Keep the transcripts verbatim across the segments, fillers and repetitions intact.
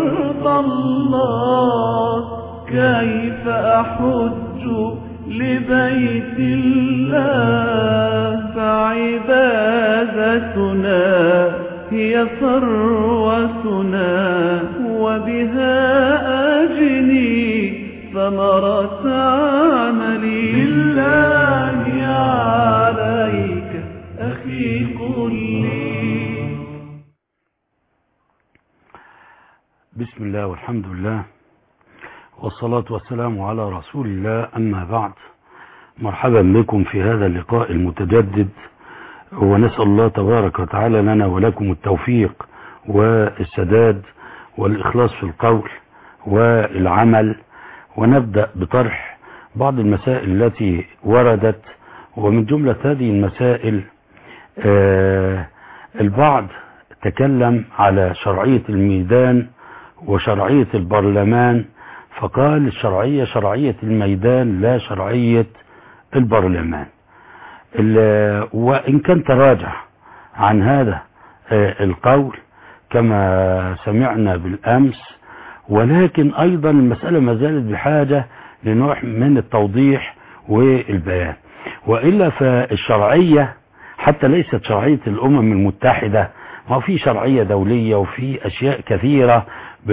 أرض الله كيف أحج لبيت الله فعبادتنا هي ثروتنا وبها أجني ثمرة عملي بالله عليك أخي قل لي. بسم الله والحمد لله والصلاة والسلام على رسول الله، أما بعد. مرحبا بكم في هذا اللقاء المتجدد، ونسأل الله تبارك وتعالى لنا ولكم التوفيق والسداد والإخلاص في القول والعمل. ونبدأ بطرح بعض المسائل التي وردت، ومن جملة هذه المسائل آه البعض تكلم على شرعية الميدان وشرعية البرلمان، فقال الشرعية شرعية الميدان لا شرعية البرلمان، وإن كان تراجع عن هذا القول كما سمعنا بالأمس، ولكن أيضا المسألة ما زالت بحاجة لنوع من التوضيح والبيان. وإلا فالشرعية حتى ليست شرعية الأمم المتحدة، ما في شرعية دولية وفي أشياء كثيرة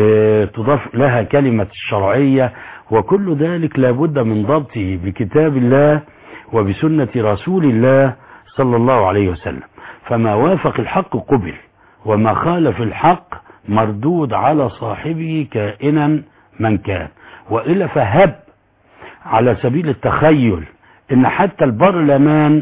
بتضاف لها كلمة الشرعية، وكل ذلك لابد من ضبطه بكتاب الله وبسنة رسول الله صلى الله عليه وسلم. فما وافق الحق قبل، وما خالف الحق مردود على صاحبه كائنا من كان. وإلا فهب على سبيل التخيل إن حتى البرلمان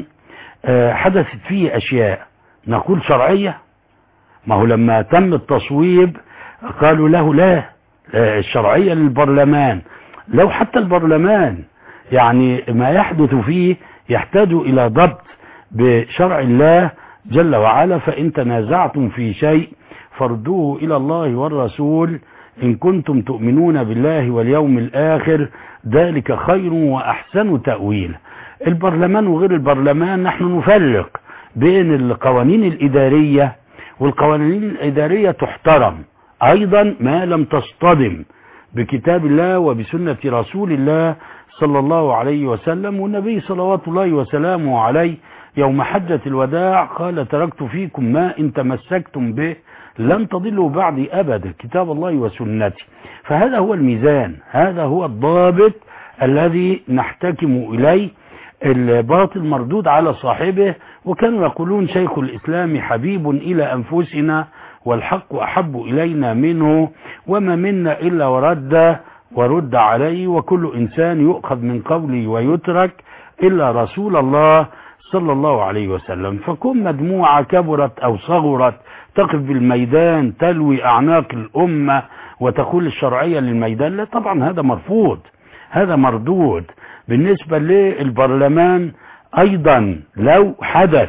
حدثت فيه أشياء نقول شرعية. ما هو لما تم التصويب قالوا له لا الشرعية للبرلمان. لو حتى البرلمان يعني ما يحدث فيه يحتاج إلى ضبط بشرع الله جل وعلا، فإن تنازعتم في شيء فردوه إلى الله والرسول إن كنتم تؤمنون بالله واليوم الآخر ذلك خير وأحسن تأويل. البرلمان وغير البرلمان نحن نفرق بين القوانين الإدارية، والقوانين الإدارية تحترم أيضا ما لم تصطدم بكتاب الله وبسنة رسول الله صلى الله عليه وسلم. والنبي صلوات الله وسلامه عليه يوم حجة الوداع قال تركت فيكم ما إن تمسكتم به لن تضلوا بعدي أبدا، كتاب الله وسنتي. فهذا هو الميزان، هذا هو الضابط الذي نحتكم إليه. الباطل مردود على صاحبه، وكانوا يقولون شيخ الإسلام حبيب إلى أنفسنا والحق أحب إلينا منه، وما منا إلا ورد ورد عليه، وكل إنسان يؤخذ من قوله ويترك إلا رسول الله صلى الله عليه وسلم. فكن مجموعة كبرت أو صغرت تقف بالميدان تلوي أعناق الأمة وتقول الشرعية للميدان، لا طبعا هذا مرفوض، هذا مردود. بالنسبة للبرلمان أيضا لو حدث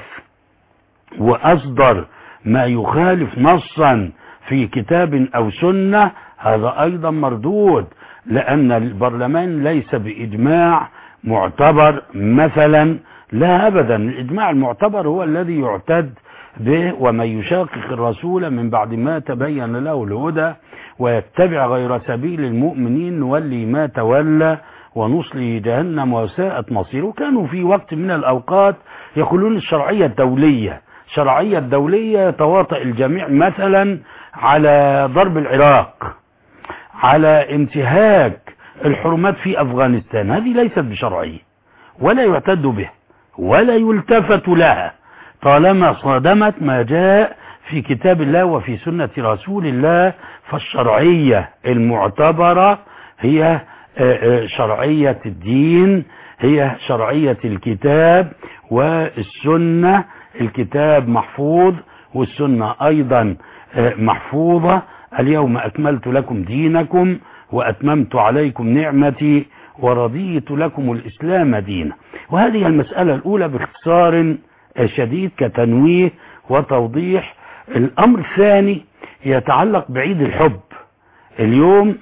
وأصدر ما يخالف نصا في كتاب أو سنة هذا أيضا مردود، لأن البرلمان ليس بإجماع معتبر مثلا، لا أبدا. الإجماع المعتبر هو الذي يعتد به، ومن يشاقق الرسول من بعد ما تبين له الهدى ويتبع غير سبيل المؤمنين نولي ما تولى ونصلي جهنم وساءت مصيره. كانوا في وقت من الأوقات يقولون الشرعية الدولية، الشرعية الدولية يتواطئ الجميع مثلا على ضرب العراق، على انتهاك الحرمات في أفغانستان. هذه ليست بشرعية ولا يعتد به ولا يلتفت لها طالما صادمت ما جاء في كتاب الله وفي سنة رسول الله. فالشرعية المعتبرة هي شرعية الدين، هي شرعية الكتاب والسنة. الكتاب محفوظ والسنة أيضا محفوظة. اليوم أكملت لكم دينكم وأتممت عليكم نعمتي ورضيت لكم الإسلام دينا. وهذه المسألة الأولى باختصار شديد كتنويه وتوضيح. الأمر الثاني يتعلق بعيد الحب. اليوم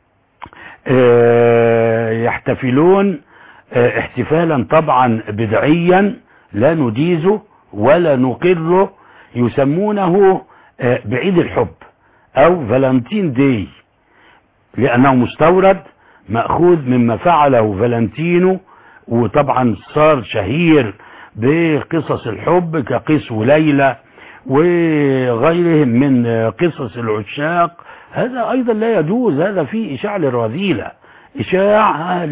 يحتفلون احتفالا طبعا بدعيا لا نجيزه ولا نقره، يسمونه بعيد الحب أو فالنتين داي لأنه مستورد مأخوذ مما فعله فالنتينو، وطبعا صار شهير بقصص الحب كقيس وليلى وغيرهم من قصص العشاق. هذا أيضا لا يجوز، هذا فيه إشاعة للرذيلة، إشاعة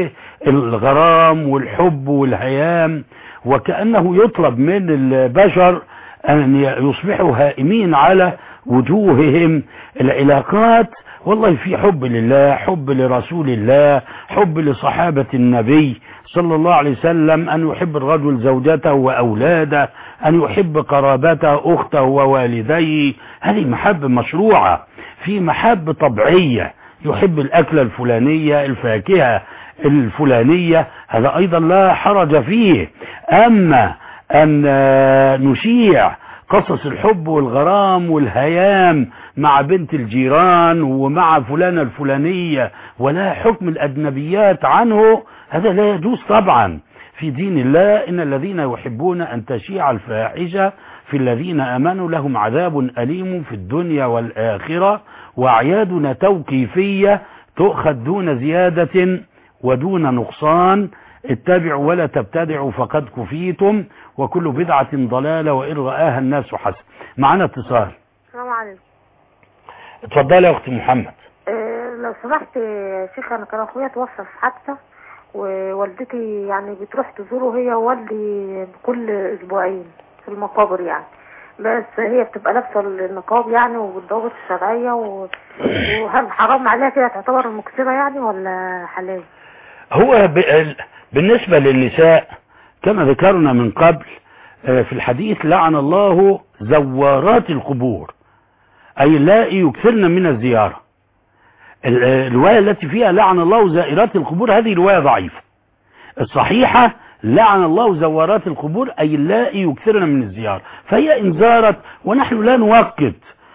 للغرام والحب والهيام، وكأنه يطلب من البشر أن يصبحوا هائمين على وجوههم العلاقات. والله في حب لله، حب لرسول الله، حب لصحابة النبي صلى الله عليه وسلم، أن يحب الرجل زوجته وأولاده، أن يحب قرابته أخته ووالديه، هذه محبة مشروعة. في محبة طبيعية، يحب الأكلة الفلانية، الفاكهة الفلانية، هذا أيضا لا حرج فيه. أما أن نشيع قصص الحب والغرام والهيام مع بنت الجيران ومع فلانة الفلانية ولا حكم الأجنبيات عنه، هذا لا يجوز طبعا في دين الله. إن الذين يحبون أن تشيع الفاحشة في الذين آمنوا لهم عذاب أليم في الدنيا والآخرة. وأعيادنا توقيفية تؤخذ دون زيادة ودون نقصان. اتبعوا ولا تبتدعوا فقد كفيتم، وكل بدعة ضلالة وإن رآها الناس حسن. معنا اتصال. السلام عليكم. اتفضلي يا أختي محمد. أه لو سمحت يا شيخ، أنا كان أخويا توفى في حادثة، ووالدتي يعني بتروح تزوره هي ووالدي كل أسبوعين في المقابر يعني، بس هي بتبقى لابسة النقاب يعني وبتضبط الشرعية و... وهل حرام عليها كده تعتبر مكسبة يعني ولا حلال؟ هو ب... بالنسبة للنساء كما ذكرنا من قبل في الحديث لعن الله زوارات القبور، أي لا يكثرن من الزيارة. الرواية التي فيها لعن الله زائرات القبور هذه رواية ضعيفة. الصحيحة لعن الله زوارات القبور أي لا يكثرن من الزيارة. فهي إن زارت، ونحن لا نوقت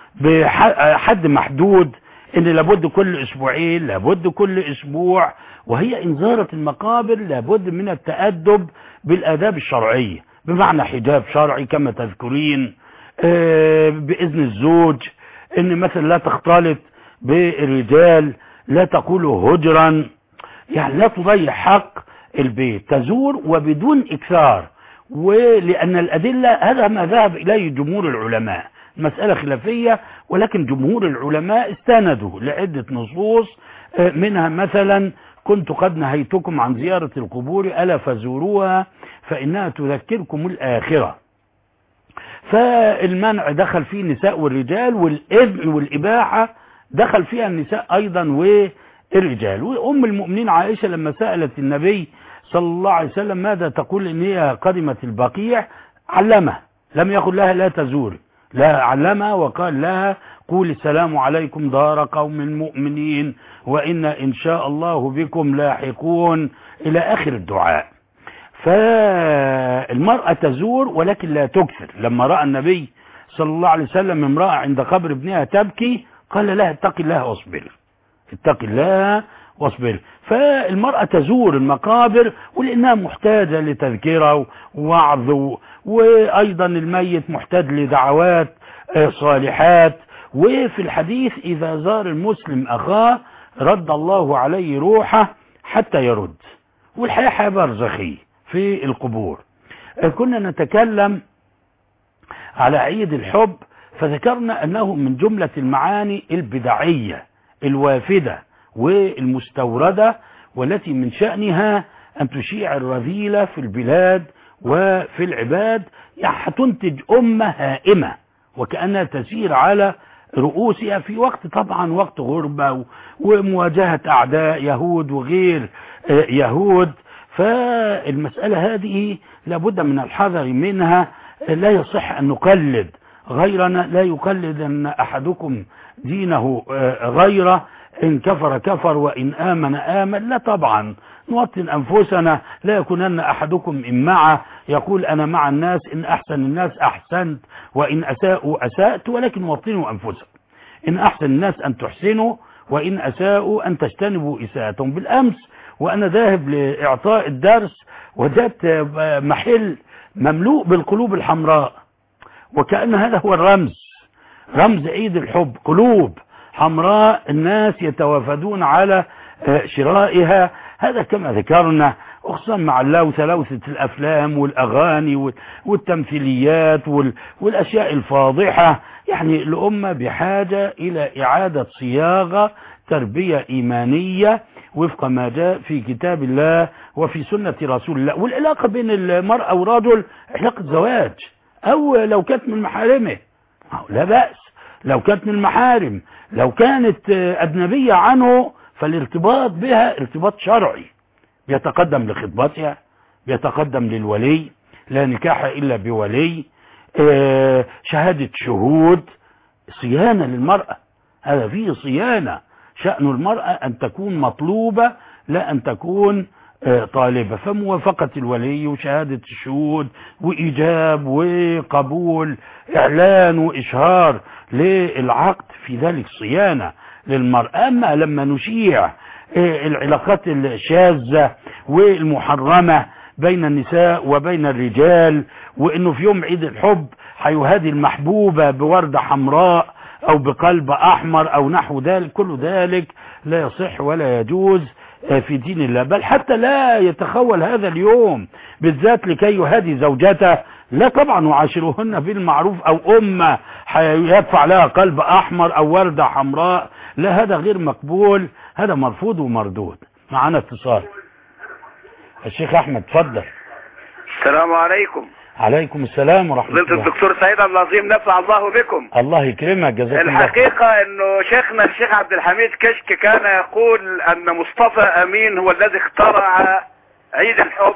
بحد محدود إن لابد كل أسبوعين، لابد كل أسبوع، وهي إن زارت المقابر لابد من التأدب بالآداب الشرعية، بمعنى حجاب شرعي كما تذكرين، بإذن الزوج، إن مثلا لا تختلط بالرجال، لا تقول هجرا، يعني لا تضيع حق البيت، تزور وبدون إكثار. ولأن الأدلة هذا ما ذهب إليه جمهور العلماء، مسألة خلافية، ولكن جمهور العلماء استندوا لعدة نصوص، منها مثلا كنت قد نهيتكم عن زيارة القبور ألا فزوروها فإنها تذكركم الآخرة. فالمنع دخل فيه النساء والرجال، والإذن والإباحة دخل فيها النساء أيضا والرجال. وأم المؤمنين عائشة لما سألت النبي صلى الله عليه وسلم ماذا تقول إن هي قدمت البقيع، علمها، لم يقل لها لا تزوري، لا، علمها وقال لها قول السلام عليكم دار قوم المؤمنين وإنا إن شاء الله بكم لاحقون إلى آخر الدعاء. فالمرأة تزور ولكن لا تكثر. لما رأى النبي صلى الله عليه وسلم امرأة عند قبر ابنها تبكي قال لها اتق الله واصبر، اتق الله واصبر. فالمرأة تزور المقابر ولأنها محتاجة لتذكرة ووعظ، وأيضا الميت محتاج لدعوات صالحات. وفي الحديث إذا زار المسلم أخاه رد الله عليه روحه حتى يرد. والحياة حياة برزخية في القبور. كنا نتكلم على عيد الحب، فذكرنا أنه من جملة المعاني البدعية الوافدة والمستوردة، والتي من شأنها أن تشيع الرذيلة في البلاد وفي العباد، يعني هتنتج أمة هائمة وكأنها تسير على رؤوسها في وقت طبعا وقت غربة ومواجهة أعداء يهود وغير يهود. فالمسألة هذه لابد من الحذر منها. لا يصح أن نقلد غيرنا، لا يقلد أن أحدكم دينه غيره، إن كفر كفر وإن آمن آمن. لا طبعا، نوطن أنفسنا، لا يكونن أحدكم إن معه يقول أنا مع الناس، إن أحسن الناس أحسنت وإن أساءوا أسأت، ولكن وطنوا أنفسكم. إن أحسن الناس أن تحسنوا وإن أساءوا أن تجتنبوا إساءتهم. بالأمس وأنا ذاهب لإعطاء الدرس وجدت محل مملوء بالقلوب الحمراء، وكأن هذا هو الرمز، رمز عيد الحب، قلوب حمراء الناس يتوافدون على شرائها. هذا كما ذكرنا، خصوصا مع اللوثة، لوثة الأفلام والأغاني والتمثيليات والأشياء الفاضحة. يعني الأمة بحاجة إلى إعادة صياغة تربية إيمانية وفق ما جاء في كتاب الله وفي سنة رسول الله. والعلاقة بين المرأة والرجل علاقة زواج، أو لو كانت من محارمه لا بأس، لو كانت من المحارم، لو كانت أجنبية عنه فالارتباط بها ارتباط شرعي، بيتقدم لخطبتها، بيتقدم للولي، لا نكاح إلا بولي، اه شهادة شهود، صيانة للمرأة. هذا فيه صيانة. شأن المرأة أن تكون مطلوبة لا أن تكون اه طالبة. فموافقة الولي وشهادة الشهود وإيجاب وقبول، إعلان وإشهار للعقد، في ذلك صيانة للمرأة. أما لما نشيع اه العلاقات الشاذة والمحرمة بين النساء وبين الرجال، وإنه في يوم عيد الحب هيهادي المحبوبة بوردة حمراء أو بقلب أحمر أو نحو ذلك، كل ذلك لا يصح ولا يجوز في دين الله. بل حتى لا يتخول هذا اليوم بالذات لكي يهادي زوجته، لا طبعا وعاشروهن بالمعروف، أو أمة يدفع لها قلب أحمر أو وردة حمراء، لا، هذا غير مقبول، هذا مرفوض ومردود. معنا اتصال. الشيخ أحمد تفضل. السلام عليكم. عليكم السلام ورحمة الله. فضيلة الدكتور سعيد عبد العظيم، نفع الله بكم. الله يكرمك، جزاك الله. الحقيقة انه شيخنا الشيخ عبد الحميد كشك كان يقول ان مصطفى امين هو الذي اخترع عيد الحب،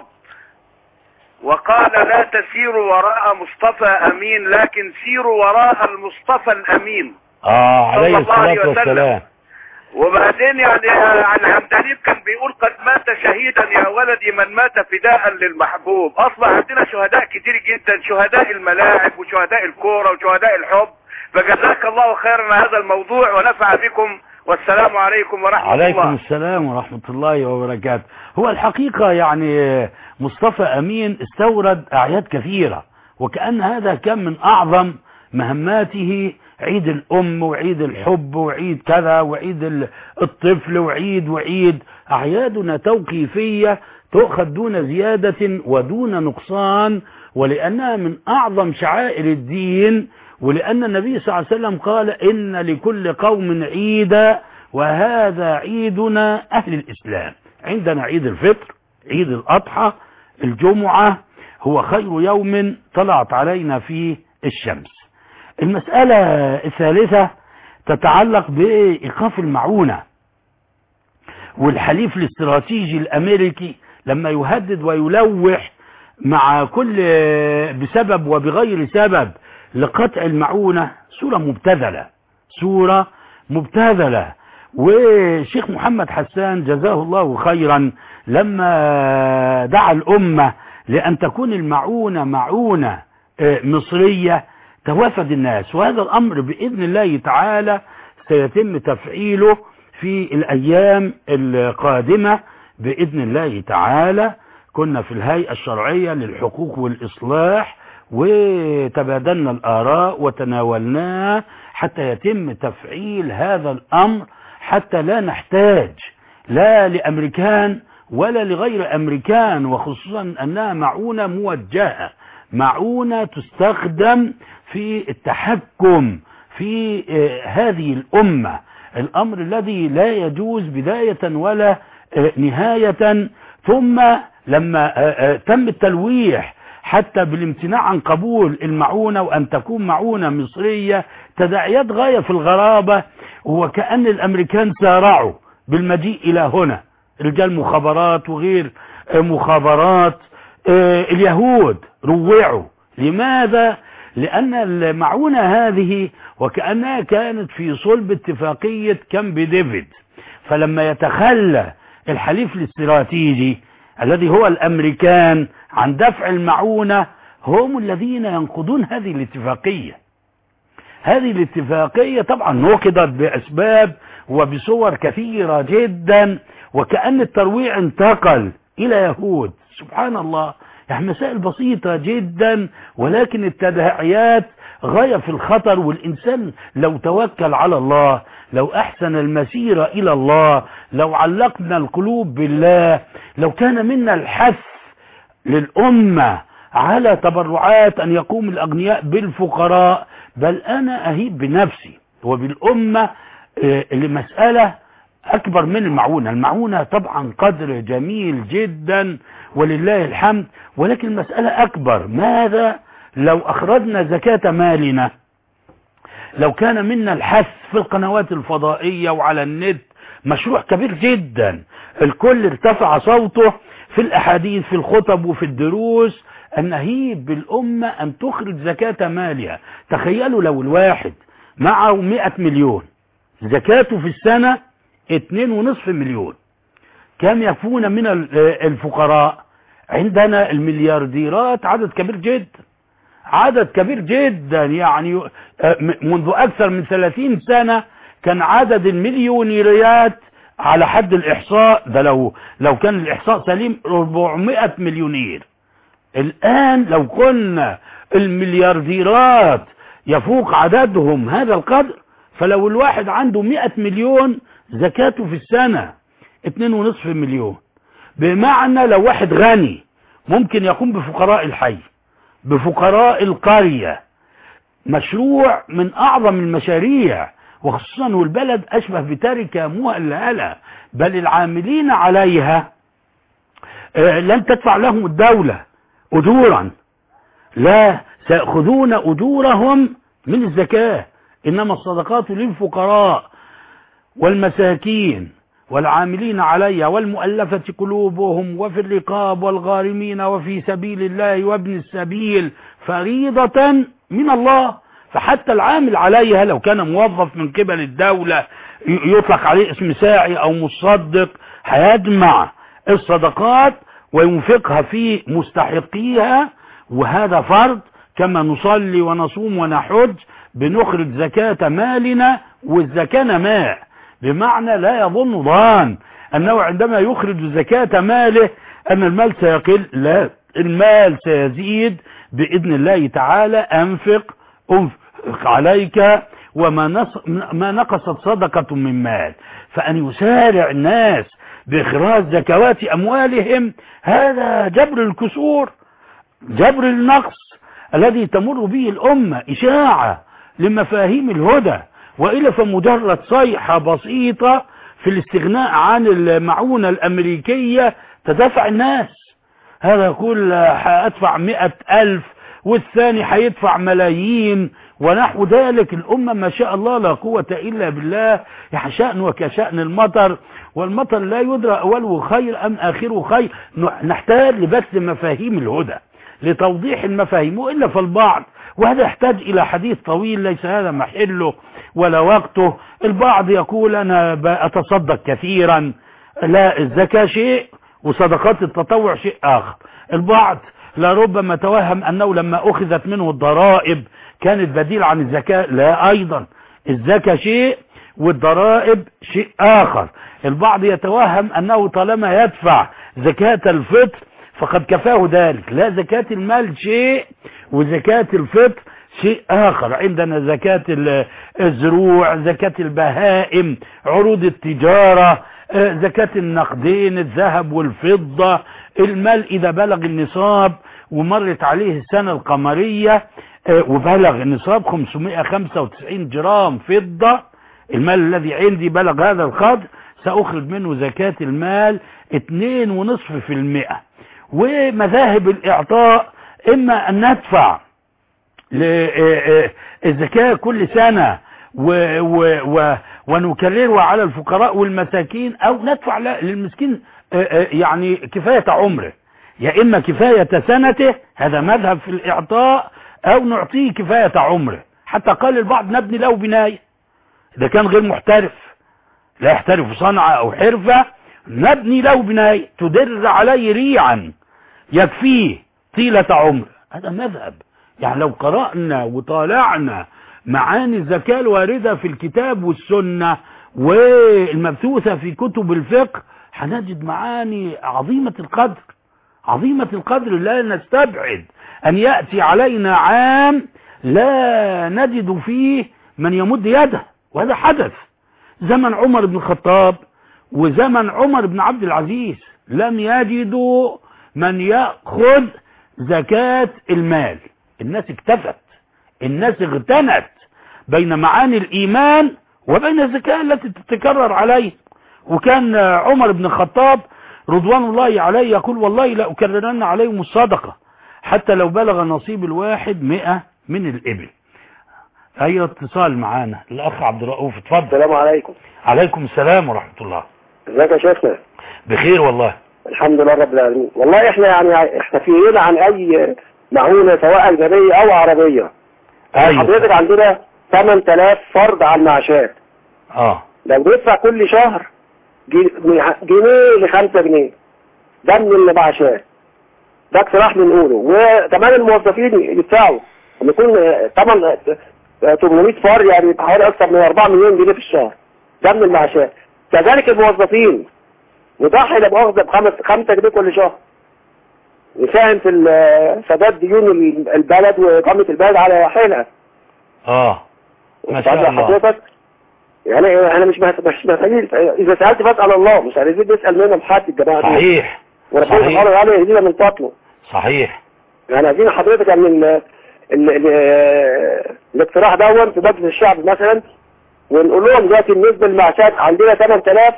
وقال لا تسيروا وراء مصطفى امين لكن سيروا وراء المصطفى الامين اه عليه الصلاة والسلام. وبعدين يعني عن عبداليب كان بيقول قد مات شهيدا يا ولدي من مات فداء للمحبوب. اصبح عندنا شهداء كتير جدا، شهداء الملاعب وشهداء الكورة وشهداء الحب. فجزاك الله خيرا هذا الموضوع ونفع بكم، والسلام عليكم ورحمة عليكم الله. عليكم السلام ورحمة الله وبركاته. هو الحقيقة يعني مصطفى أمين استورد أعياد كثيرة، وكأن هذا كان من أعظم مهماته، عيد الأم وعيد الحب وعيد كذا وعيد الطفل وعيد وعيد. أعيادنا توقيفية تؤخذ دون زيادة ودون نقصان، ولأنها من أعظم شعائر الدين، ولأن النبي صلى الله عليه وسلم قال إن لكل قوم عيدا وهذا عيدنا أهل الإسلام. عندنا عيد الفطر، عيد الأضحى، الجمعة هو خير يوم طلعت علينا فيه الشمس. المسألة الثالثة تتعلق بإيقاف المعونة والحليف الاستراتيجي الأمريكي لما يهدد ويلوح مع كل بسبب وبغير سبب لقطع المعونة. صورة مبتذلة، صورة مبتذلة. والشيخ محمد حسان جزاه الله خيرا لما دعا الأمة لأن تكون المعونة معونة مصرية توافد الناس، وهذا الأمر بإذن الله تعالى سيتم تفعيله في الأيام القادمة بإذن الله تعالى. كنا في الهيئة الشرعية للحقوق والإصلاح وتبادلنا الآراء وتناولناها حتى يتم تفعيل هذا الأمر، حتى لا نحتاج لا لأمريكان ولا لغير أمريكان، وخصوصا أنها معونة موجهة، معونة تستخدم في التحكم في هذه الأمة، الأمر الذي لا يجوز بداية ولا نهاية. ثم لما تم التلويح حتى بالامتناع عن قبول المعونة وأن تكون معونة مصرية، تداعيات غاية في الغرابة، وكأن الأمريكان سارعوا بالمجيء إلى هنا، رجال مخابرات وغير مخابرات. اليهود روعوا. لماذا؟ لأن المعونة هذه وكأنها كانت في صلب اتفاقية كامب ديفيد، فلما يتخلى الحليف الاستراتيجي الذي هو الأمريكان عن دفع المعونة، هم الذين ينقضون هذه الاتفاقية. هذه الاتفاقية طبعا نقضت بأسباب وبصور كثيرة جدا، وكأن الترويع انتقل إلى يهود. سبحان الله، يعني مسائل بسيطة جدا، ولكن التداعيات غاية في الخطر. والإنسان لو توكل على الله، لو أحسن المسيرة إلى الله، لو علقنا القلوب بالله، لو كان منا الحث للأمة على تبرعات أن يقوم الأغنياء بالفقراء، بل أنا أهيب بنفسي وبالأمة لمسألة أكبر من المعونة. المعونة طبعا قدر جميل جدا ولله الحمد، ولكن المسألة أكبر. ماذا لو أخرجنا زكاة مالنا؟ لو كان منا الحث في القنوات الفضائية وعلى النت، مشروع كبير جدا، الكل ارتفع صوته في الأحاديث في الخطب وفي الدروس أن نهيب بالأمة أن تخرج زكاة مالها. تخيلوا لو الواحد معه مئة مليون، زكاته في السنة اتنين ونصف مليون، كم يكون من الفقراء؟ عندنا المليارديرات عدد كبير جدا، عدد كبير جدا. يعني منذ أكثر من ثلاثين سنة كان عدد المليونيرات على حد الإحصاء ده، لو لو كان الإحصاء سليم أربعمائة مليونير. الآن لو كنا المليارديرات يفوق عددهم هذا القدر، فلو الواحد عنده مئة مليون زكاته في السنة اتنين ونصف مليون. بمعنى لو واحد غني ممكن يقوم بفقراء الحي، بفقراء القرية، مشروع من أعظم المشاريع، وخصوصا والبلد أشبه بتركة مهلهلة، بل العاملين عليها لن تدفع لهم الدولة أجورا، لا، سيأخذون أجورهم من الزكاة. إنما الصدقات للفقراء والمساكين والعاملين عليها والمؤلفة قلوبهم وفي الرقاب والغارمين وفي سبيل الله وابن السبيل فريضة من الله. فحتى العامل عليها لو كان موظف من قبل الدولة يطلق عليه اسم ساعي أو مصدق، هيجمع الصدقات وينفقها في مستحقيها، وهذا فرض. كما نصلي ونصوم ونحج بنخرج زكاة مالنا، والزكاة نماء، بمعنى لا يظن ظان أنه عندما يخرج زكاة ماله أن المال سيقل، لا، المال سيزيد بإذن الله تعالى. أنفق أنفق عليك وما ما نقصت صدقة من مال. فأن يسارع الناس بإخراج زكوات أموالهم هذا جبر الكسور، جبر النقص الذي تمر به الأمة، إشاعة لمفاهيم الهدى، وإلا فمجرد صيحة بسيطة في الاستغناء عن المعونة الأمريكية تدفع الناس. هذا يقول هأدفع مئة ألف والثاني هيدفع ملايين ونحو ذلك. الأمة ما شاء الله لا قوة إلا بالله، شأن وكشأن المطر، والمطر لا يدرى أوله خير أم آخره خير. نحتاج لبث مفاهيم الهدى، لتوضيح المفاهيم، وإلا فالبعض، وهذا يحتاج إلى حديث طويل ليس هذا محله ولا وقته. البعض يقول أنا أتصدق كثيرا، لا، الزكاة شيء وصدقات التطوع شيء آخر. البعض لربما توهم أنه لما أخذت منه الضرائب كانت بديل عن الزكاة، لا، أيضا الزكاة شيء والضرائب شيء آخر. البعض يتوهم أنه طالما يدفع زكاة الفطر فقد كفاه ذلك، لا، زكاة المال شيء وزكاة الفطر شيء آخر. عندنا زكاة الزروع، زكاة البهائم، عروض التجارة، زكاة النقدين، الذهب والفضة. المال إذا بلغ النصاب ومرت عليه السنة القمرية وبلغ النصاب خمسمائة وخمسة وتسعين جرام فضة، المال الذي عندي بلغ هذا القدر، سأخرج منه زكاة المال اتنين ونصف في المئة. ومذاهب الإعطاء إما أن ندفع الزكاة كل سنة و و و ونكررها على الفقراء والمساكين، أو ندفع للمسكين يعني كفاية عمره، يا إما كفاية سنته، هذا مذهب في الإعطاء، أو نعطيه كفاية عمره. حتى قال البعض نبني له بناية، إذا كان غير محترف لا يحترف صنعة أو حرفة، نبني له بناية تدر عليه ريعا يكفيه طيلة عمر. هذا مذهب. يعني لو قرأنا وطالعنا معاني الزكاة الواردة في الكتاب والسنة والمبثوثة في كتب الفقه هنجد معاني عظيمة القدر، عظيمة القدر. لا نستبعد أن يأتي علينا عام لا نجد فيه من يمد يده، وهذا حدث زمن عمر بن الخطاب وزمن عمر بن عبد العزيز، لم يجدوا من يأخذ زكاة المال. الناس اكتفت، الناس اغتنت بين معاني الإيمان وبين الزكاة التي تتكرر عليه. وكان عمر بن الخطاب رضوان الله عليه يقول والله لا أكررن عليهم الصدقة حتى لو بلغ نصيب الواحد مئة من الإبل. أي اتصال معانا الأخ عبد الرؤوف، اتفضل. السلام عليكم. عليكم السلام ورحمة الله. ازيك يا شيخنا؟ بخير والله الحمد لله رب العالمين. والله احنا يعني احنا في غنى عن اي معونة سواء اجنبية او عربية. أيوة. حضرتك عندنا ثمانية آلاف فرد على المعاشات. اه لو بيدفع كل شهر جنيه لخمسة جنيه ده من المعاشات، ده اقتراح بنقوله. وكمان الموظفين يدفعوا لما يكون طبعا ثمانمائة فرد يعني حوالي اكثر من أربعة مليون جنيه في الشهر، ده من المعاشات. كذلك الموظفين وضحي لما اخذ بخمس خمسة جنيه كل شهر يساهم في سداد ديون البلد واقامة البلد على حيلها. اه ما شاء الله. حضرتك يعني انا مش مش محتاجين، اذا سالت بسال الله، مش عايزين نسال منهم حد الجماعه. صحيح وربنا سبحانه وتعالى يهدينا من فضله. صحيح. يعني عايزين حضرتك يعني ال ال ال الاقتراح دون في مجلس الشعب مثلا، ونقول لهم دلوقتي بالنسبه للمعاشات عندنا ثمانية آلاف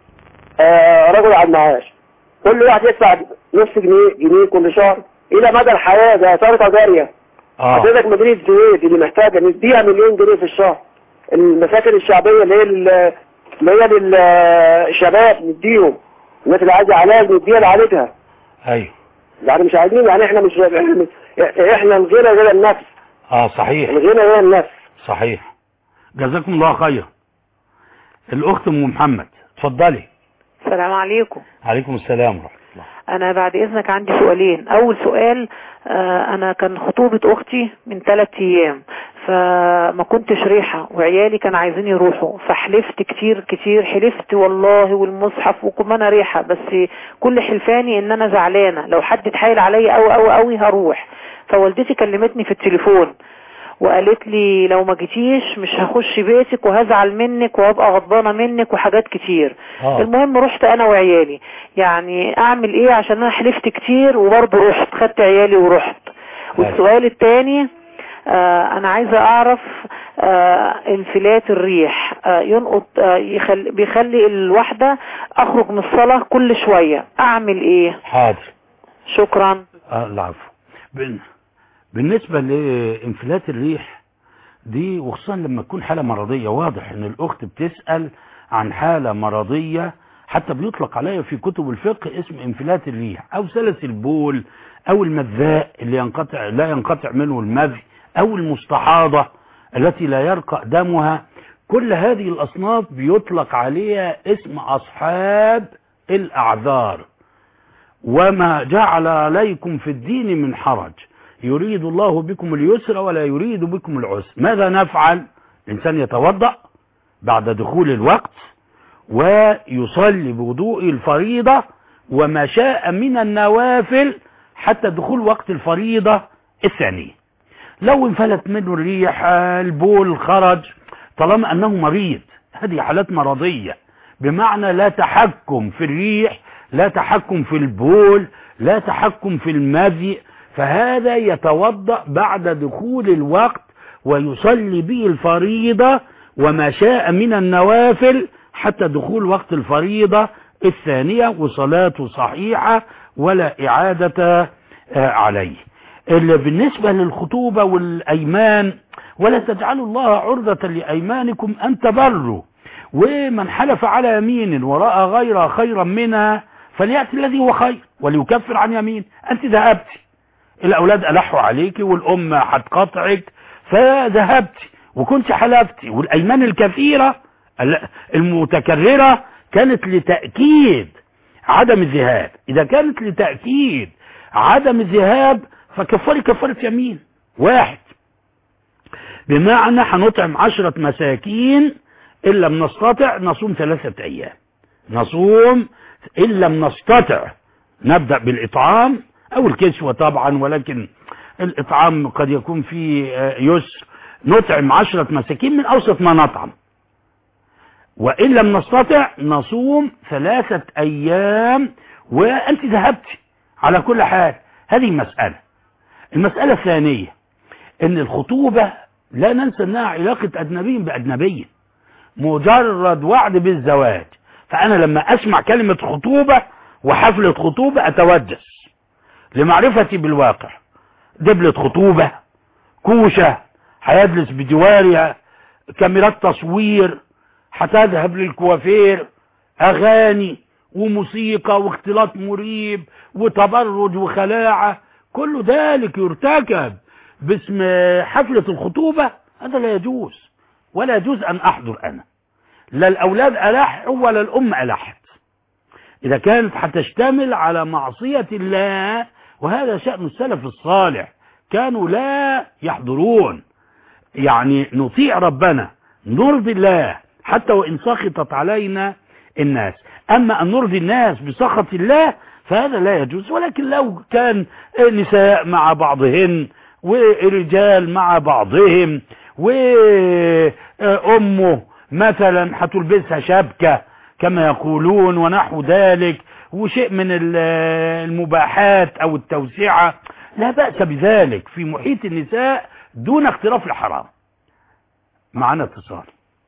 آه رجل على المعاش، كل واحد يدفع نص جنيه جنيه كل شهر الى مدى الحياه، ده صدقه جاريه. اه حضرتك مدينه الزويد اللي محتاجه نديها مليون جنيه في الشهر. المساكن الشعبيه اللي هي اللي هي للشباب نديهم، الناس اللي عايزه علاج نديها لعالجها. ايوه يعني مش عايزين، يعني احنا مش احنا الغنى غنى النفس. اه صحيح، الغنى غنى النفس. صحيح. جزاكم الله خير. الاخت ام محمد، اتفضلي. السلام عليكم. عليكم السلام ورحمه الله. انا بعد اذنك عندي سؤالين. اول سؤال، آه انا كان خطوبة اختي من ثلاث ايام، فما كنتش ريحة وعيالي كانوا عايزين يروحوا، فحلفت كتير كتير، حلفت والله والمصحف وكمان ريحة، بس كل حلفاني ان انا زعلانة لو حد اتحايل عليا او او اوي هروح. فوالدتي كلمتني في التليفون وقالت لي لو ما جيتيش مش هخش بيتك وهزعل منك وهبقى غضبانه منك وحاجات كتير. آه. المهم رحت انا وعيالي. يعني اعمل ايه عشان انا حلفت كتير وبرضه رحت خدت عيالي ورحت. والسؤال الثاني، آه انا عايزه اعرف آه انفلات الريح آه ينقط آه يخل بيخلي الواحده اخرج من الصلاه كل شويه، اعمل ايه؟ حاضر. شكرا. اه العفو. بالنسبة لانفلات الريح دي، وخصوصا لما تكون حالة مرضية، واضح ان الاخت بتسأل عن حالة مرضية، حتى بيطلق عليها في كتب الفقه اسم انفلات الريح، او سلس البول، او المذاء اللي ينقطع لا ينقطع منه المذي، او المستحاضة التي لا يرقى دمها. كل هذه الاصناف بيطلق عليها اسم اصحاب الاعذار. وما جعل عليكم في الدين من حرج، يريد الله بكم اليسر ولا يريد بكم العسر. ماذا نفعل؟ الإنسان يتوضأ بعد دخول الوقت ويصلي بوضوء الفريضة وما شاء من النوافل حتى دخول وقت الفريضة الثانية. لو انفلت منه الريح، البول خرج، طالما أنه مريض، هذه حالات مرضية، بمعنى لا تحكم في الريح، لا تحكم في البول، لا تحكم في المذي، فهذا يتوضأ بعد دخول الوقت ويصلي به الفريضة وما شاء من النوافل حتى دخول وقت الفريضة الثانية، وصلاته صحيحة ولا إعادة عليه. اللي بالنسبة للخطوبة والأيمان، ولا تجعلوا الله عرضة لأيمانكم أن تبروا، ومن حلف على يمين ورأى غيرها خيرا منها فليأتي الذي هو خير وليكفر عن يمين. أنت ذهبتي، الأولاد ألحوا عليك والأم هتقطعك فذهبتي وكنت حلفتي، والأيمان الكثيرة المتكررة كانت لتأكيد عدم الذهاب. إذا كانت لتأكيد عدم الذهاب فكفري كفرة يمين واحد، بمعنى هنطعم عشرة مساكين إن لم نستطع نصوم ثلاثة أيام، نصوم إن لم نستطع نبدأ بالإطعام أو الكسوة طبعا، ولكن الإطعام قد يكون فيه يسر، نطعم عشرة مساكين من أوسط ما نطعم، وإن لم نستطع نصوم ثلاثة أيام وأنت ذهبت على كل حال. هذه مسألة. المسألة الثانية إن الخطوبة لا ننسى أنها علاقة أجنبي بأجنبي، مجرد وعد بالزواج. فأنا لما أسمع كلمة خطوبة وحفلة خطوبة أتوجس لمعرفتي بالواقع. دبلة خطوبة، كوشة هيجلس بجوارها، كاميرات تصوير، هتذهب للكوافير، أغاني وموسيقى واختلاط مريب وتبرج وخلاعة، كل ذلك يرتكب باسم حفلة الخطوبة. هذا لا يجوز، ولا يجوز أن أحضر أنا، لا الأولاد ألحوا ولا الأم ألحت، إذا كانت هتشتمل على معصية الله. وهذا شأن السلف الصالح، كانوا لا يحضرون. يعني نطيع ربنا، نرضي الله حتى وإن سخطت علينا الناس. أما أن نرضي الناس بسخط الله فهذا لا يجوز. ولكن لو كان نساء مع بعضهن ورجال مع بعضهم، وأمه مثلا هتلبسها شبكة كما يقولون ونحو ذلك، وشيء من المباحات أو التوسعة، لا بأس بذلك في محيط النساء دون اختلاف الحرام. معنا اتصال.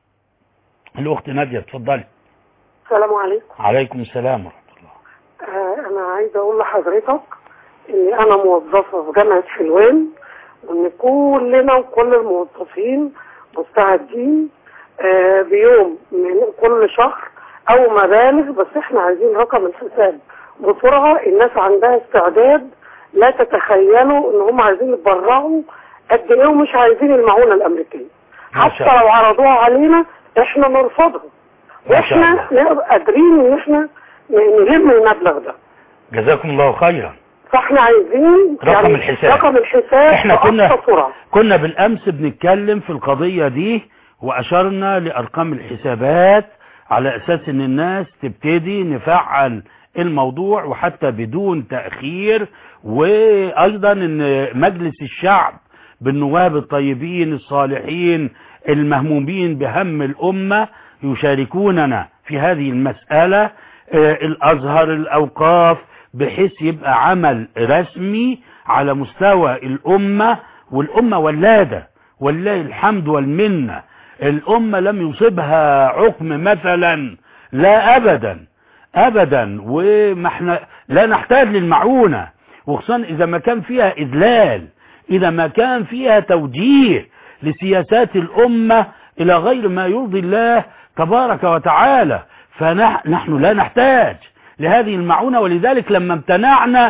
الأخت نادية، اتفضلي. السلام عليكم. عليكم السلام ورحمة الله. آه أنا عايزة أقول لحضرتك إني أنا موظفة في جامعة حلوان، وإن كلنا وكل الموظفين مستعدين آه بيوم من كل شهر أو مبالغ، بس إحنا عايزين رقم الحساب بسرعة. الناس عندها استعداد لا تتخيلوا إن هم عايزين يتبرعوا قد إيه، ومش عايزين المعونة الأمريكية حتى لو عرضوها علينا إحنا نرفضها، واحنا قادرين ان احنا نلم المبلغ ده. جزاكم الله خيرا. فاحنا عايزين رقم يعني الحساب. رقم الحساب. احنا كنا كنا بالامس بنتكلم في القضية دي، واشرنا لارقام الحسابات على اساس ان الناس تبتدي نفعل الموضوع، وحتى بدون تأخير. وايضا ان مجلس الشعب بالنواب الطيبين الصالحين المهمومين بهم الامة يشاركوننا في هذه المسألة، آه الأزهر، الأوقاف، بحيث يبقى عمل رسمي على مستوى الأمة. والأمة ولادة ولله الحمد والمنة، الأمة لم يصيبها عقم مثلا، لا أبدا أبدا. وما احنا لا نحتاج للمعونة، وخصوصا إذا ما كان فيها إذلال، إذا ما كان فيها توجيه لسياسات الأمة إلى غير ما يرضي الله تبارك وتعالى. فنحن لا نحتاج لهذه المعونة. ولذلك لما امتنعنا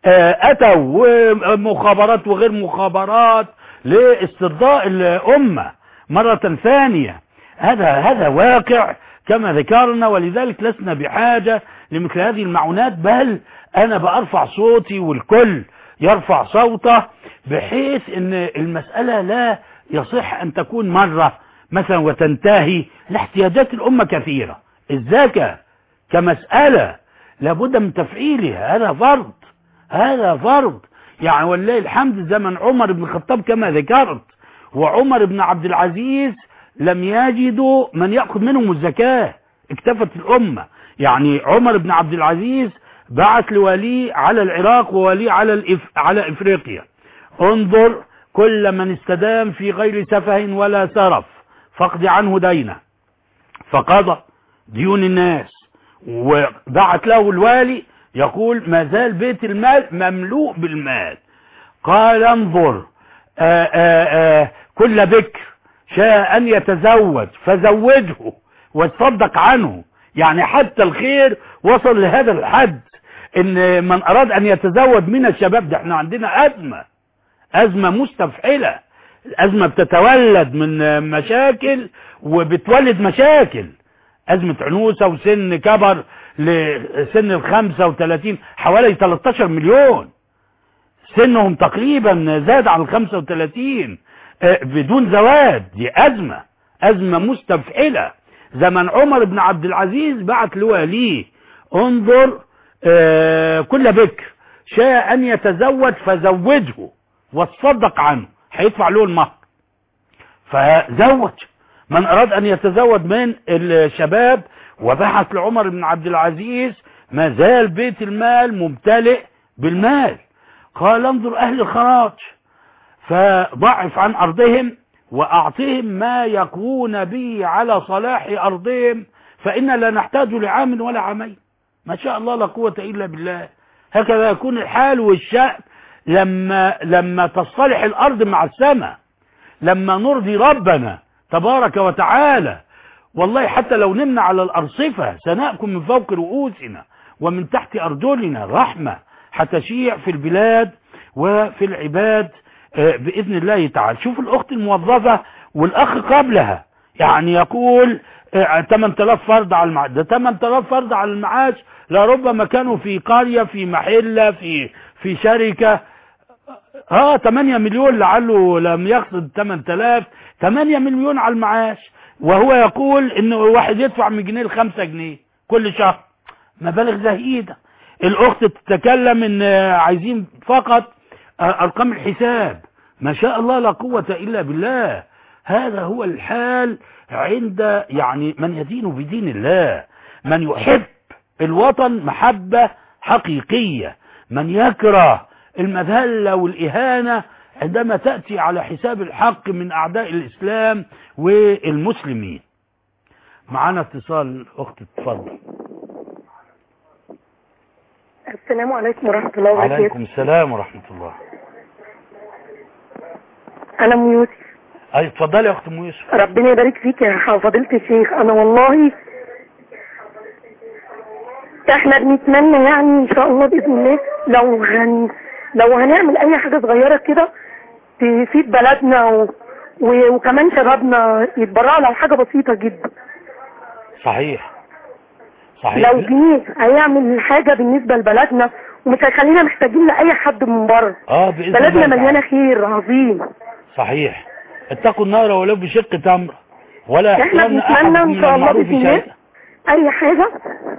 أتوا مخابرات وغير مخابرات لاسترضاء الأمة مرة ثانية. هذا هذا واقع كما ذكرنا، ولذلك لسنا بحاجة لمثل هذه المعونات، بل أنا بأرفع صوتي والكل يرفع صوته، بحيث أن المسألة لا يصح أن تكون مرة مثلا وتنتهي. لاحتياجات الأمة كثيرة. الزكاة كمسألة لابد من تفعيلها، هذا فرض، هذا فرض. يعني والله الحمد زمن عمر بن الخطاب كما ذكرت، وعمر بن عبد العزيز لم يجدوا من يأخذ منهم الزكاة، اكتفت الأمة. يعني عمر بن عبد العزيز بعث لولي على العراق وولي على الإف... على إفريقيا، انظر كل من استدام في غير سفه ولا سرف فاقض عنه دينه، فقضى ديون الناس. ودعت له الوالي يقول ما زال بيت المال مملوء بالمال. قال انظر آآ آآ كل بكر شاء أن يتزوج فزوجه واتصدق عنه. يعني حتى الخير وصل لهذا الحد، ان من اراد ان يتزوج من الشباب، ده احنا عندنا ازمة ازمة مستفحلة، الازمة بتتولد من مشاكل وبتولد مشاكل. ازمة عنوسة وسن كبر لسن الخمسة وثلاثين، حوالي ثلاثة عشر مليون سنهم تقريبا زاد عن الخمسة وثلاثين بدون زواج. دي ازمة ازمة مستفحلة. زمن عمر بن عبد العزيز بعت لواليه انظر آه كل بكر شاء أن يتزوج فزوجه واتصدق عنه، هيدفع له المهر، فزوج. من أراد أن يتزوج من الشباب وبحث لعمر بن عبد العزيز، ما زال بيت المال ممتلئ بالمال، قال انظر أهل الخراج فضعف عن أرضهم وأعطهم ما يقوون به على صلاح أرضهم، فإن لا نحتاج لعام ولا عامين. ما شاء الله لا قوة إلا بالله. هكذا يكون الحال والشأن لما لما تصطلح الأرض مع السماء، لما نرضي ربنا تبارك وتعالى. والله حتى لو نمنا على الأرصفة سنأكل من فوق رؤوسنا ومن تحت أرجلنا، رحمة هتشيع في البلاد وفي العباد بإذن الله تعالى. شوف الأخت الموظفة والأخ قبلها يعني يقول ثمانية آلاف فرد على المعاش، ده ثمانية آلاف فرد على المعاش لربما كانوا في قرية في محلة في في شركة. اه ثمانية مليون لعله لم يقصد ثمانية آلاف، ثمانية مليون على المعاش، وهو يقول انه واحد يدفع من جنيه لخمسة جنيه كل شهر، مبالغ زهيدة. الاخت تتكلم ان عايزين فقط ارقام الحساب، ما شاء الله لا قوة الا بالله. هذا هو الحال عند يعني من يدين بدين الله، من يحب الوطن محبة حقيقية، من يكره المذلة والإهانة عندما تأتي على حساب الحق من أعداء الإسلام والمسلمين. معنا اتصال أخت، تفضل. السلام عليكم ورحمة الله وبركاته. وعليكم السلام ورحمة الله. أنا أم يوسف. أي اتفضلي يا أخت أم يوسف. ربنا يبارك فيك يا فضيلة الشيخ. أنا والله احنا بنتمنى يعني ان شاء الله باذن الله لو هن لو هنعمل اي حاجه صغيره كده تفيد بلدنا و... و... وكمان شبابنا يتبرعوا لو حاجه بسيطه جدا. صحيح صحيح. لو جنيه هيعمل حاجه بالنسبه لبلدنا ومش هيخلينا محتاجين لاي حد من بره. اه باذن الله. بلدنا مليانه تعالى. خير عظيم. صحيح. اتقوا النار ولو بشق تمر ولا احنا بنتمنى ان شاء الله باذن الله اي حاجه.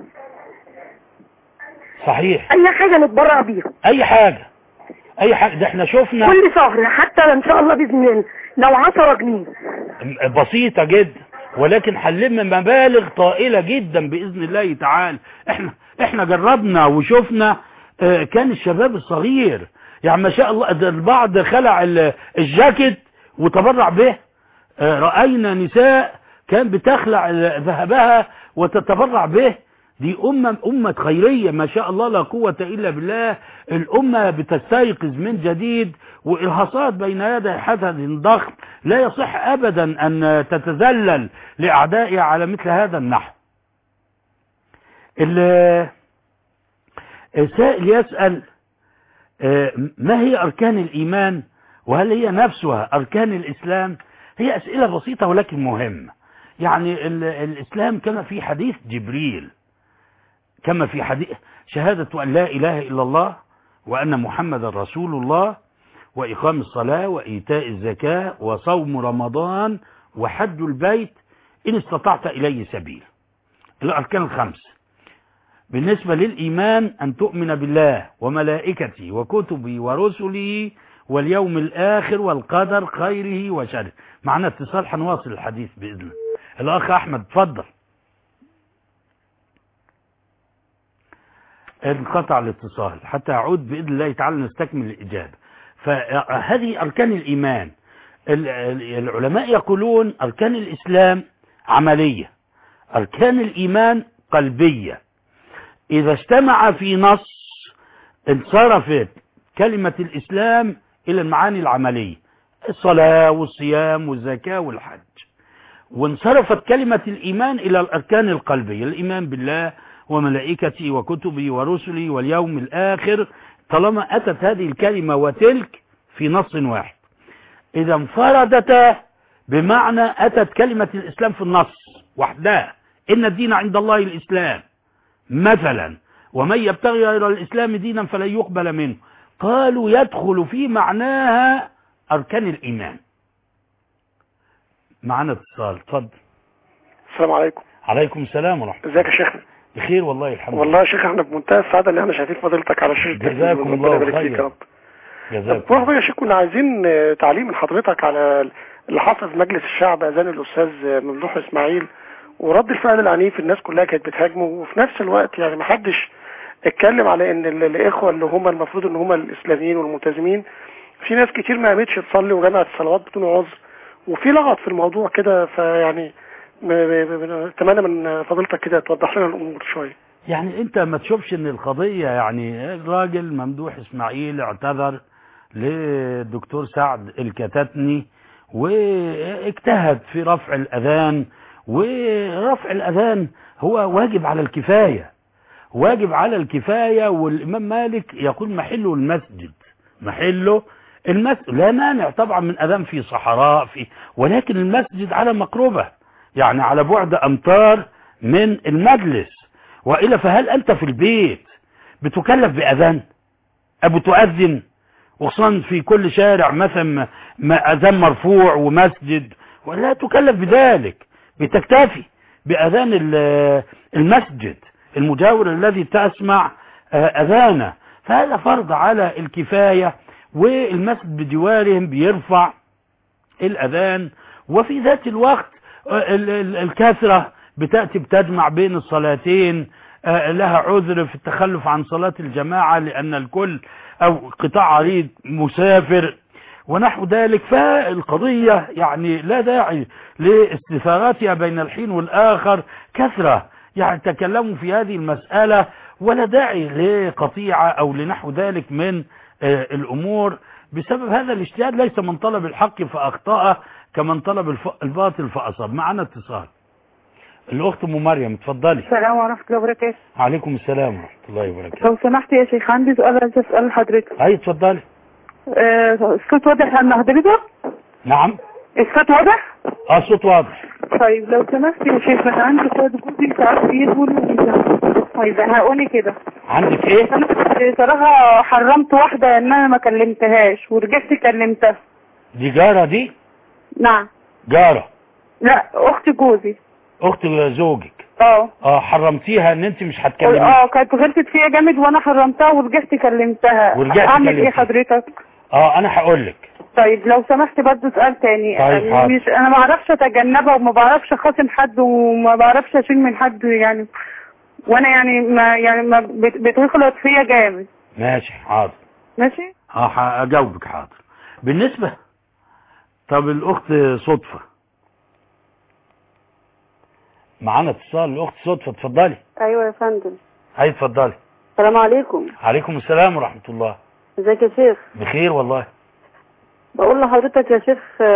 صحيح. اي حاجة نتبرع بيها، اي حاجة اي حاجة. ده احنا شفنا كل شهر حتى ان شاء الله باذن الله لو عشرة جنيه بسيطة جدا، ولكن حلم مبالغ طائلة جدا باذن الله تعالى. احنا احنا جربنا وشفنا. اه كان الشباب الصغير يعني ما شاء الله البعض خلع الجاكيت وتبرع به. اه رأينا نساء كان بتخلع ذهبها وتتبرع به. دي أمة أمة خيرية ما شاء الله لا قوة إلا بالله. الأمة بتستيقظ من جديد، وإرهاصات بين يدي حدث ضخم لا يصح أبدا أن تتذلل لأعدائها على مثل هذا النحو. السائل يسأل ما هي أركان الإيمان وهل هي نفسها أركان الإسلام؟ هي أسئلة بسيطة ولكن مهمة. يعني الإسلام كما في حديث جبريل، كما في حديث شهادة أن لا إله إلا الله وأن محمد رسول الله وإقام الصلاة وإيتاء الزكاة وصوم رمضان وحج البيت إن استطعت إليه سبيل. الأركان الخمس. بالنسبة للإيمان أن تؤمن بالله وملائكته وكتبه ورسله واليوم الآخر والقدر خيره وشره. معنا اتصال هنواصل الحديث بإذن الله. الأخ أحمد تفضل. انقطع الاتصال حتى يعود بإذن الله تعالى نستكمل الإجابة. فهذه أركان الإيمان. العلماء يقولون أركان الإسلام عملية، أركان الإيمان قلبية. إذا اجتمع في نص انصرفت كلمة الإسلام إلى المعاني العملية، الصلاة والصيام والزكاة والحج، وانصرفت كلمة الإيمان إلى الأركان القلبية، الإيمان بالله وملائكته وكتبه ورسله واليوم الآخر. طالما أتت هذه الكلمة وتلك في نص واحد، إذا انفردتا بمعنى أتت كلمة الإسلام في النص وحدها، إن الدين عند الله الإسلام مثلا، ومن يبتغي غير الإسلام دينا فلن يقبل منه، قالوا يدخل في معناها أركان الإيمان. معنا اتصال، اتفضل. السلام عليكم. عليكم السلام ورحمة الله. ازيك يا شيخنا؟ بخير والله الحمد لله. والله يا شيخ احنا بمنتهى السعاده ان احنا شايفين فضيلتك على شاشه جزاكم الله خيرا. جزاكم الله يا شيخ. كنا عايزين تعليق من حضرتك على اللي حصل في مجلس الشعب اذان الاستاذ ممدوح اسماعيل ورد الفعل العنيف. الناس كلها كانت بتهاجمه، وفي نفس الوقت يعني ما حدش اتكلم على ان الاخوه اللي هم المفروض ان هم الاسلاميين والملتزمين في ناس كتير ما قامتش تصلي وجمعت الصلوات بدون عذر، وفي لغط في الموضوع كده. فيعني اتمنى من فضيلتك كده توضح لنا الامور شويه. يعني انت ما تشوفش ان القضيه يعني الراجل ممدوح اسماعيل اعتذر للدكتور سعد الكتاتني واجتهد في رفع الاذان، ورفع الاذان هو واجب على الكفايه، واجب على الكفايه. والامام مالك يقول محله المسجد، محله المسجد. لا مانع طبعا من اذان في صحراء في، ولكن المسجد على مقربه، يعني على بعد امتار من المجلس. وإلا فهل أنت في البيت بتكلف بأذان أبو تؤذن، وخصوصا في كل شارع مثلا أذان مرفوع ومسجد، ولا تكلف بذلك، بتكتفي بأذان المسجد المجاور الذي تسمع أذانه. فهذا فرض على الكفاية، والمسجد بجوارهم بيرفع الأذان. وفي ذات الوقت الكثرة بتأتي بتجمع بين الصلاتين، لها عذر في التخلف عن صلاة الجماعة لأن الكل أو قطاع عريض مسافر ونحو ذلك. فالقضية يعني لا داعي لاستثاراتها بين الحين والآخر، كثرة يعني تكلموا في هذه المسألة، ولا داعي لقطيعة أو لنحو ذلك من الأمور. بسبب هذا الاجتهاد ليس من طلب الحق فأخطأه كمن طلب الباطل فأصاب. معنا اتصال، الأخت أم مريم، اتفضلي. السلام ورحمة الله وبركاته. عليكم السلام ورحمة الله وبركاته. لو سمحت يا شيخ عندي سؤال عايز أسأله لحضرتك. أي اتفضلي. آه، الصوت واضح عند حضرتك؟ نعم. الصوت واضح؟ اه الصوت واضح. طيب لو سمحت يا شيخ انا عندي اخوات جوزي ساعات بيقولوا هيزهقوني كده. عندك ايه؟ انا بصراحة حرمت واحدة ان انا ما كلمتهاش ورجعت كلمتها. دي جارة دي؟ نعم. جارة؟ لا اخت جوزي. اخت زوجك؟ اه. اه حرمتيها ان انت مش هتكلميها؟ اه كانت غلطت فيها جامد وانا حرمتها ورجعت كلمتها. ورجعت اعمل ايه حضرتك؟ اه انا هقول لك. طيب لو سمحت برضه سؤال تاني. طيب يعني مش انا ما بعرفش اتجنبها وما بعرفش اخاصم حد وما بعرفش اشيل من حد يعني، وانا يعني ما يعني ما بتغلط فيا جامد. ماشي حاضر. ماشي اه هجاوبك حاضر. بالنسبة طب الاخت صدفة معانا اتصال، الاخت صدفة اتفضلي. ايوه يا فندم. اي اتفضلي. السلام عليكم. عليكم السلام ورحمة الله. ازيك يا شيخ؟ بخير والله. بقول لحضرتك يا شيخ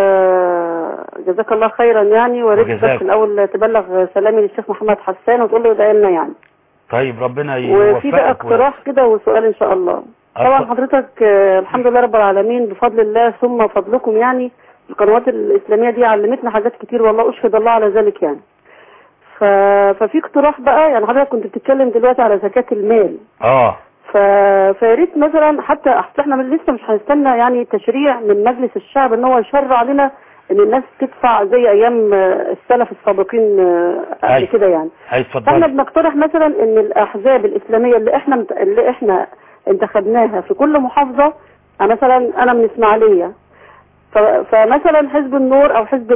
جزاك الله خيرا يعني، وريت بس الاول تبلغ سلامي للشيخ محمد حسان وتقول له ادعي لنا يعني. طيب ربنا يوفقك. وفي بقى اقتراح كده وسؤال ان شاء الله. طبعا حضرتك الحمد لله رب العالمين بفضل الله ثم فضلكم يعني القنوات الاسلاميه دي علمتنا حاجات كتير والله اشهد الله على ذلك يعني. ف... ففي اقتراح بقى يعني حضرتك كنت بتتكلم دلوقتي على زكاة المال. اه ف... فياريت مثلا حتى احنا لسه مش هنستنى يعني تشريع من مجلس الشعب ان هو يشرع علينا ان الناس تدفع زي ايام السلف السابقين قبل كده يعني. فاحنا بنقترح مثلا ان الاحزاب الاسلاميه اللي احنا اللي احنا انتخبناها في كل محافظه، مثلا انا من اسماعيليه فمثلا حزب النور او حزب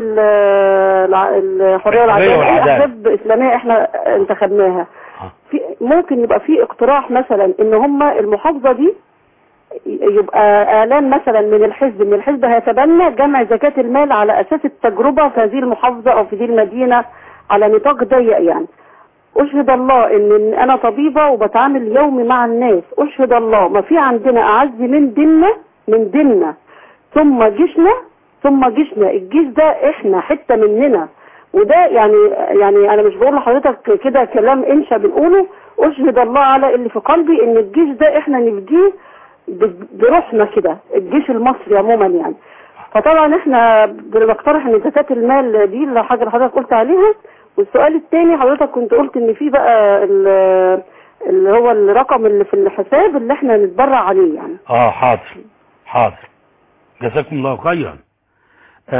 الحريه والعداله اي احزاب اسلاميه احنا انتخبناها، في ممكن يبقى في اقتراح مثلا ان هم المحافظه دي يبقى اعلان مثلا من الحزب ان الحزب هيتبنى جمع زكاه المال على اساس التجربه في هذه المحافظه او في هذه المدينه على نطاق ضيق يعني. اشهد الله ان انا طبيبه وبتعامل يومي مع الناس، اشهد الله ما في عندنا اعز من ديننا من ديننا ثم جيشنا ثم جيشنا. الجيش ده احنا حته مننا، وده يعني يعني انا مش بقول لحضرتك كده كلام انشا بنقوله، اشهد الله على اللي في قلبي ان الجيش ده احنا نفديه بروحنا كده، الجيش المصري عموما يعني. فطبعا احنا بنقترح ان زكاه المال دي الحاجه اللي حضرتك قلت عليها. والسؤال الثاني حضرتك كنت قلت ان في بقى اللي هو الرقم اللي في الحساب اللي احنا نتبرع عليه يعني. اه حاضر حاضر جزاكم الله خيرا.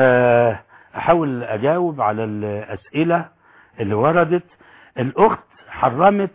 احاول اجاوب على الاسئله اللي وردت. الاخت حرمت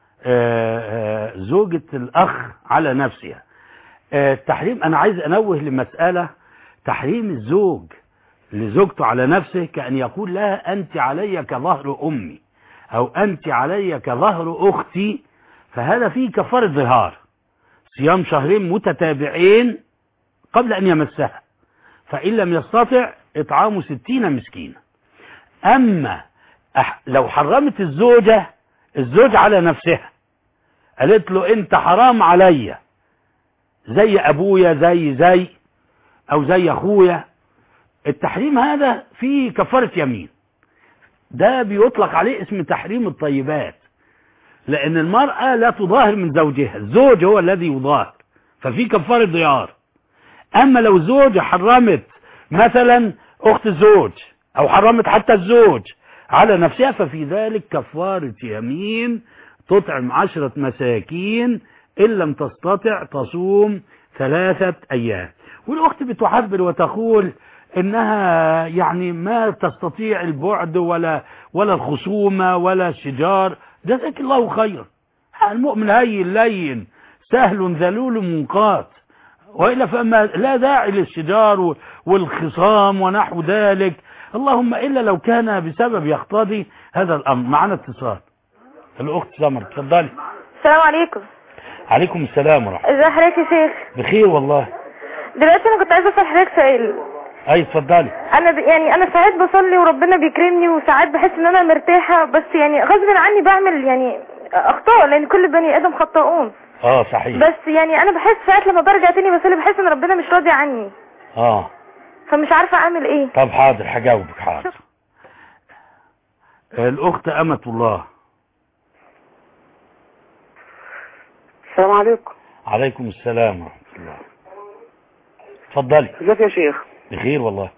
زوجة الأخ على نفسها. التحريم أنا عايز أنوه لمسألة تحريم الزوج لزوجته على نفسه كأن يقول لها أنت علي كظهر أمي أو أنت علي كظهر أختي، فهذا فيه كفارة ظهار، صيام شهرين متتابعين قبل أن يمسها، فإن لم يستطع إطعام ستين مسكينا. أما لو حرمت الزوجة الزوج على نفسها قالت له أنت حرام عليا زي أبويا زي زي أو زي أخويا، التحريم هذا فيه كفارة يمين، ده بيطلق عليه اسم تحريم الطيبات، لأن المرأة لا تظاهر من زوجها، الزوج هو الذي يظاهر، ففي كفارة ضيار. أما لو زوج حرمت مثلا أخت الزوج أو حرمت حتى الزوج على نفسها، ففي ذلك كفارة يمين، تطعم عشرة مساكين، إن لم تستطع تصوم ثلاثة أيام. والأخت بتعبر وتقول إنها يعني ما تستطيع البعد ولا ولا الخصومة ولا الشجار، جزاك الله خيرا، المؤمن هين لين سهل ذلول منقات، وإلا فما لا داعي للشجار والخصام ونحو ذلك، اللهم إلا لو كان بسبب يقتضي هذا الأمر. معنا اتصال، الأخت سمر، تفضلي. السلام عليكم. عليكم السلام ورحمة الله. ازي حضرتك يا شيخ؟ بخير والله. دلوقتي انا كنت عايزه اسال حضرتك سؤال. اي اتفضلي. انا ب... يعني انا ساعات بصلي وربنا بيكرمني، وساعات بحس ان انا مرتاحه، بس يعني غصب عني بعمل يعني اخطاء، لان كل بني ادم خطاؤون. اه صحيح. بس يعني انا بحس ساعات لما برجع تاني بصلي بحس ان ربنا مش راضي عني. اه فمش عارفه اعمل ايه. طب حاضر هجاوبك. حاضر. الاخت امة الله. السلام عليكم. عليكم السلام ورحمة الله. اتفضلي. ازيك يا شيخ؟ بخير والله.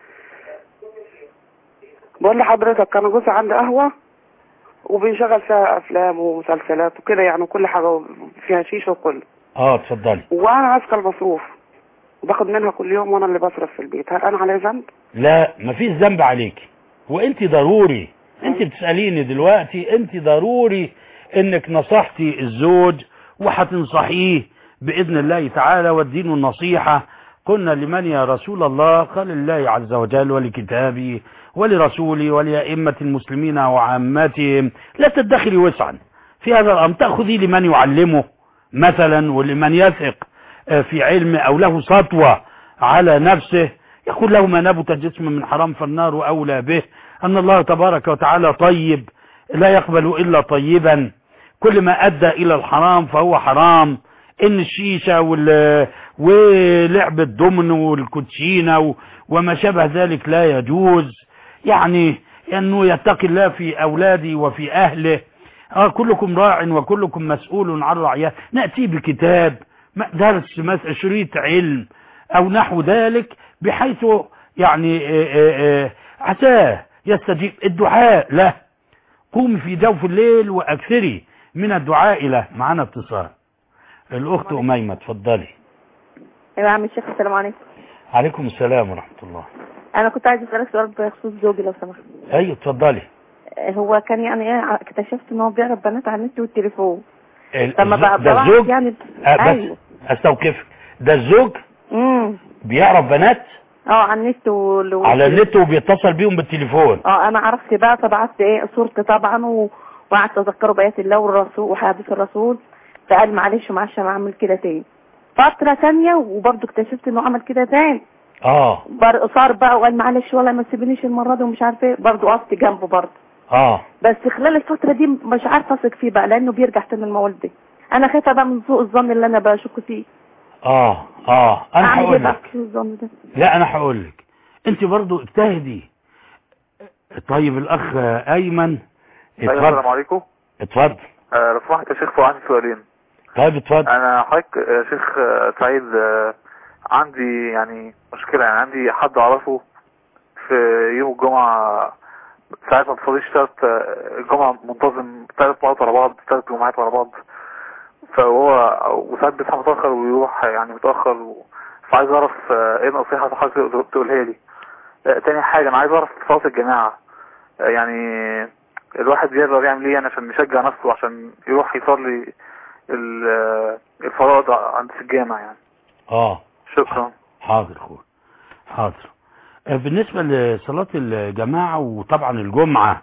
بقول لحضرتك كان جوزي عندي قهوة وبيشغل فيها افلام ومسلسلات وكده يعني، وكل حاجة فيها شيشة وكله. اه اتفضلي. وانا ماسكة المصروف وباخد منها كل يوم وانا اللي بصرف في البيت، هل انا علي ذنب؟ لا مفيش ذنب عليك، وانت ضروري انت بتسأليني دلوقتي، انت ضروري انك نصحتي الزوج وهتنصحيه بإذن الله تعالى، والدين النصيحة. قلنا لمن يا رسول الله؟ قال الله عز وجل ولكتابه ولرسوله ولأئمة المسلمين وعامتهم. لا تدخلي وسعا في هذا الأمر، تأخذي لمن يعلمه مثلا ولمن يثق في علم أو له سطوة على نفسه، يقول له ما نبت جسم من حرام فالنار أولى به، أن الله تبارك وتعالى طيب لا يقبل إلا طيبا، كل ما أدى إلى الحرام فهو حرام، إن الشيشة ولعب الضمن والكوتشينة وما شابه ذلك لا يجوز، يعني أنه يتقي الله في أولاده وفي أهله. آه كلكم راع وكلكم مسؤول عن رعيه، نأتي بكتاب درس مثل شريط علم أو نحو ذلك، بحيث يعني عساه يستجيب. الدعاء له، قوم في جوف الليل وأكثري من الدعاء له. معنا اتصال، الأخت أميمة، تفضلي. يا عم الشيخ السلام عليكم. عليكم السلام ورحمة الله. أنا كنت عايز أسألك سؤال بخصوص زوجي لو سمحت. أيوة اتفضلي. هو كان يعني إيه، اكتشفت إن هو بيعرف بنات على النت والتليفون. لما بقى ده الزوج يعني أه بس أيوة. أستوقفك، ده الزوج امم بيعرف بنات اه على النت و... على النت وبيتصل بيهم بالتليفون. اه انا عرفت بقى، فبعت ايه صورتي طبعا و... وقعدت اذكره بايات الله والرسول وحديث الرسول، فقال معلش معلش انا هعمل كده تاني. فتره ثانيه وبرضه اكتشفت انه عمل كده تاني. اه بر... صار بقى وقال معلش والله ما تسيبنيش المره دي ومش عارف ايه، برضه وقفت جنبه برضه. اه بس خلال الفتره دي مش عارفه اثق فيه بقى، لانه بيرجع تاني الموال دي. انا خايفه بقى من سوء الظن اللي انا بشك فيه. اه اه انا هقول لك. لا انا هقول لك، انت برضو اجتهدي. طيب الاخ ايمن اتفضل. السلام عليكم. اتفضل. آه لو سمحت يا شيخ، في عندي سؤالين. طيب اتفضل. انا حضرتك يا شيخ سعيد، آه عندي يعني مشكله، يعني عندي حد اعرفه في يوم الجمعه ساعات ما بتصليش ثلاث الجمعه منتظم ثلاث مرات ورا بعض، ثلاث جمعات ورا بعض، فهو وساعات بيصحى متاخر ويروح يعني متاخر و... فعايز اعرف ايه النصيحه اللي حضرتك تقولها لي. تاني حاجه انا عايز اعرف صلاه الجماعه، يعني الواحد يقدر يعمل ايه يعني عشان يشجع نفسه عشان يروح يصلي الفرائض عند في الجامع يعني؟ اه شكرا. حاضر اخويا حاضر. بالنسبة لصلاة الجماعة وطبعا الجمعة،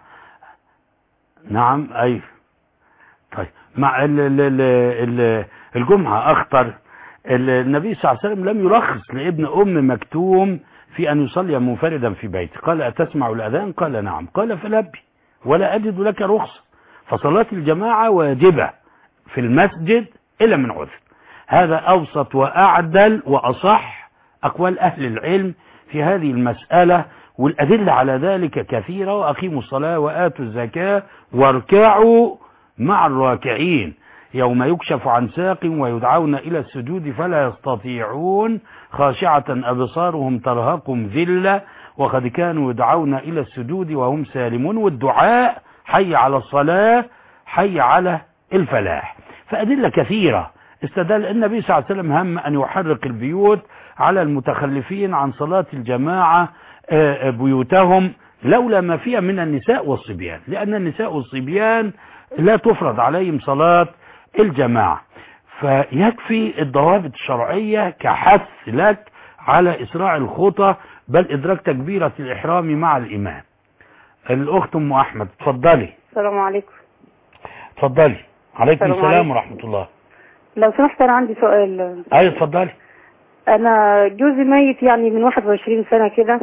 نعم ايوه طيب مع ال ال ال الجمعة اخطر. النبي صلى الله عليه وسلم لم يرخص لابن ام مكتوم في ان يصلي منفردا في بيته. قال اتسمع الاذان؟ قال نعم. قال فلبي ولا اجد لك رخصة. فصلاة الجماعة واجبة في المسجد الا من عذر. هذا اوسط واعدل واصح اقوال اهل العلم في هذه المسألة، والأدلة على ذلك كثيرة. وأقيموا الصلاة وآتوا الزكاة واركعوا مع الراكعين يوم يكشف عن ساق ويدعون إلى السجود فلا يستطيعون خاشعة أبصارهم ترهقهم ذلة وقد كانوا يدعون إلى السجود وهم سالمون. والدعاء حي على الصلاة حي على الفلاح. فأدلة كثيرة استدل النبي صلى الله عليه وسلم هم أن يحرق البيوت على المتخلفين عن صلاة الجماعة بيوتهم لولا ما فيها من النساء والصبيان، لأن النساء والصبيان لا تفرض عليهم صلاة الجماعة. فيكفي الضوابط الشرعية كحث لك على إسراع الخطى بل إدراك تكبيرة الإحرام مع الإمام. الأخت أم أحمد اتفضلي. السلام عليكم. اتفضلي. عليكم السلام السلام عليكم. ورحمة الله. لو سمحت أنا عندي سؤال. أيوة اتفضلي. أنا جوزي ميت يعني من واحد وعشرين سنة كده،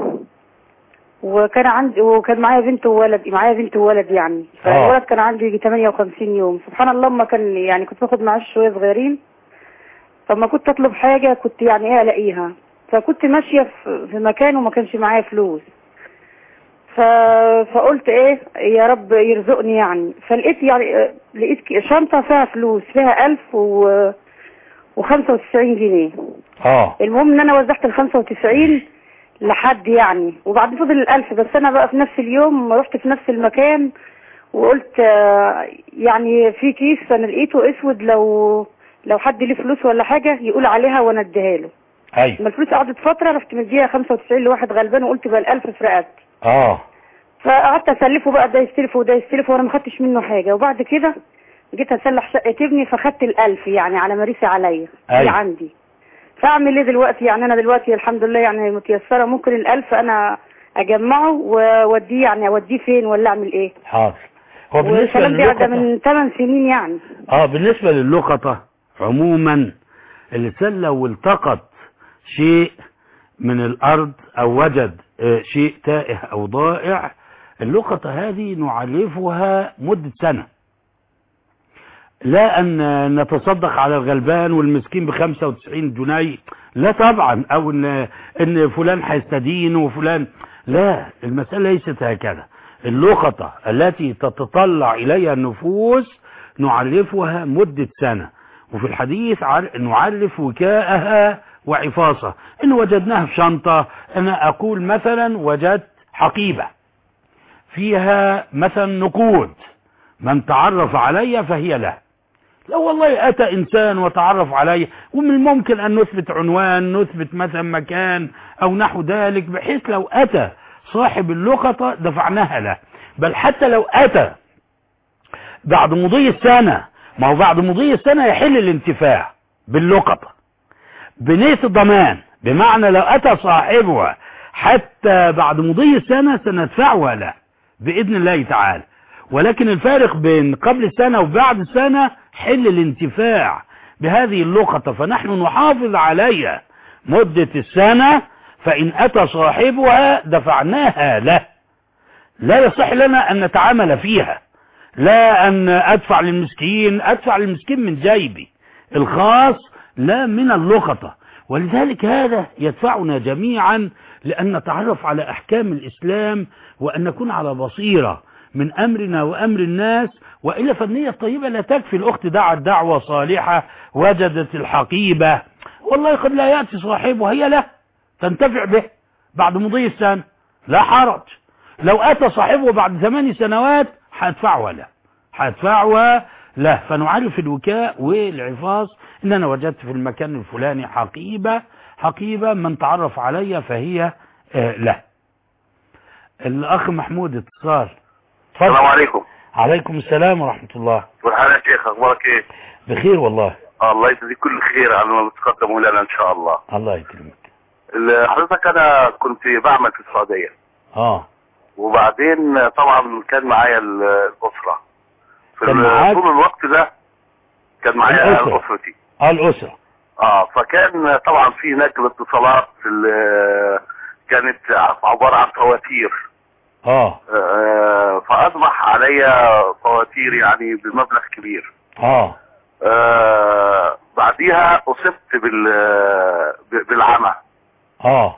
وكان عندي وكان معايا بنت وولد معايا بنت وولد يعني. فالولد كان عندي يجي ثمانية وخمسين يوم. سبحان الله ما كان يعني كنت باخد معاش شوية صغيرين، فما كنت أطلب حاجة كنت يعني إيه ألاقيها. فكنت ماشية في مكان وما كانش معايا فلوس، ف... فقلت ايه يا رب يرزقني يعني. فلقيت يعني لقيت شنطة فيها فلوس فيها ألف و... وخمسة وتسعين جنيه. اه المهم ان انا وزعت الخمسة وتسعين لحد يعني، وبعد فضل الألف. بس انا بقى في نفس اليوم رحت في نفس المكان وقلت يعني في كيس انا لقيته اسود، لو لو حد ليه فلوس ولا حاجة يقول عليها وانا اديها له. ايوه. لما الفلوس قعدت فترة رحت مديها خمسة وتسعين لواحد غلبان وقلت بقى الألف في رقبتي. اه فقعدت اسلفه بقى، ده يستلفه وده يستلفه وانا ما خدتش منه حاجة. وبعد كده جيت اسلح شقة ابني فخدت الألف يعني على مريسي عليا اللي عندي. فاعمل ايه دلوقتي؟ يعني انا دلوقتي الحمد لله يعني متيسرة، ممكن الألف انا اجمعه واوديه يعني اوديه فين ولا اعمل ايه؟ حاضر. هو بالنسبة للقطة من ثمان سنين يعني. اه بالنسبة للقطة عموما الانسان لو التقط شيء من الارض او وجد شيء تائه او ضائع، اللقطة هذه نعرفها مدة سنة، لا ان نتصدق على الغلبان والمسكين بخمسة وتسعين جنيه، لا طبعا، او ان ان فلان هيستدين وفلان، لا، المسألة ليست هكذا. اللقطة التي تتطلع اليها النفوس نعرفها مدة سنة، وفي الحديث نعرف وكاءها وعفاصة. ان وجدناها في شنطة، انا اقول مثلا وجدت حقيبة فيها مثلا نقود، من تعرف علي فهي له. لو والله اتى انسان وتعرف علي، ومن الممكن ان نثبت عنوان، نثبت مثلا مكان او نحو ذلك، بحيث لو اتى صاحب اللقطة دفعناها له. بل حتى لو اتى بعد مضي السنة، ما هو بعد مضي السنة يحل الانتفاع باللقطة بنية الضمان، بمعنى لو اتى صاحبها حتى بعد مضي السنة سندفعها له بإذن الله تعالى. ولكن الفارق بين قبل السنة وبعد السنة حل الانتفاع بهذه اللقطة، فنحن نحافظ عليها مدة السنة، فإن أتى صاحبها دفعناها له. لا يصح لنا أن نتعامل فيها، لا أن أدفع للمسكين، أدفع للمسكين من جيبي الخاص لا من اللقطة. ولذلك هذا يدفعنا جميعا لأن نتعرف على أحكام الإسلام، وأن نكون على بصيرة من أمرنا وأمر الناس. وإلا فالنية الطيبة لا تكفي. الأخت دعت دعوة صالحة، وجدت الحقيبة، والله قد لا يأتي صاحبه، هي له تنتفع به بعد مضي السنة، لا حرج. لو أتى صاحبه بعد ثماني سنوات هدفعها له، هدفعها له. فنعرف الوكاء والعفاظ، إن أنا وجدت في المكان الفلاني حقيبة، حقيبة من تعرف علي فهي آه له. الأخ محمود اتصال. السلام عليكم. عليكم السلام ورحمة الله. والحال يا شيخ، اخبارك ايه؟ بخير والله. الله يجزيك كل خير على ما بتقدمه لنا ان شاء الله. الله يكرمك. حضرتك انا كنت بعمل في السعودية. اه وبعدين طبعا كان معايا الاسرة في طول الوقت ده، كان معايا اسرتي. اه الاسرة. اه فكان طبعا في نقل اتصالات كانت عبارة عن فواتير. اه, آه فاصبح عليا فواتير يعني بمبلغ كبير. اه, آه بعديها اصبت بال بالعمى. اه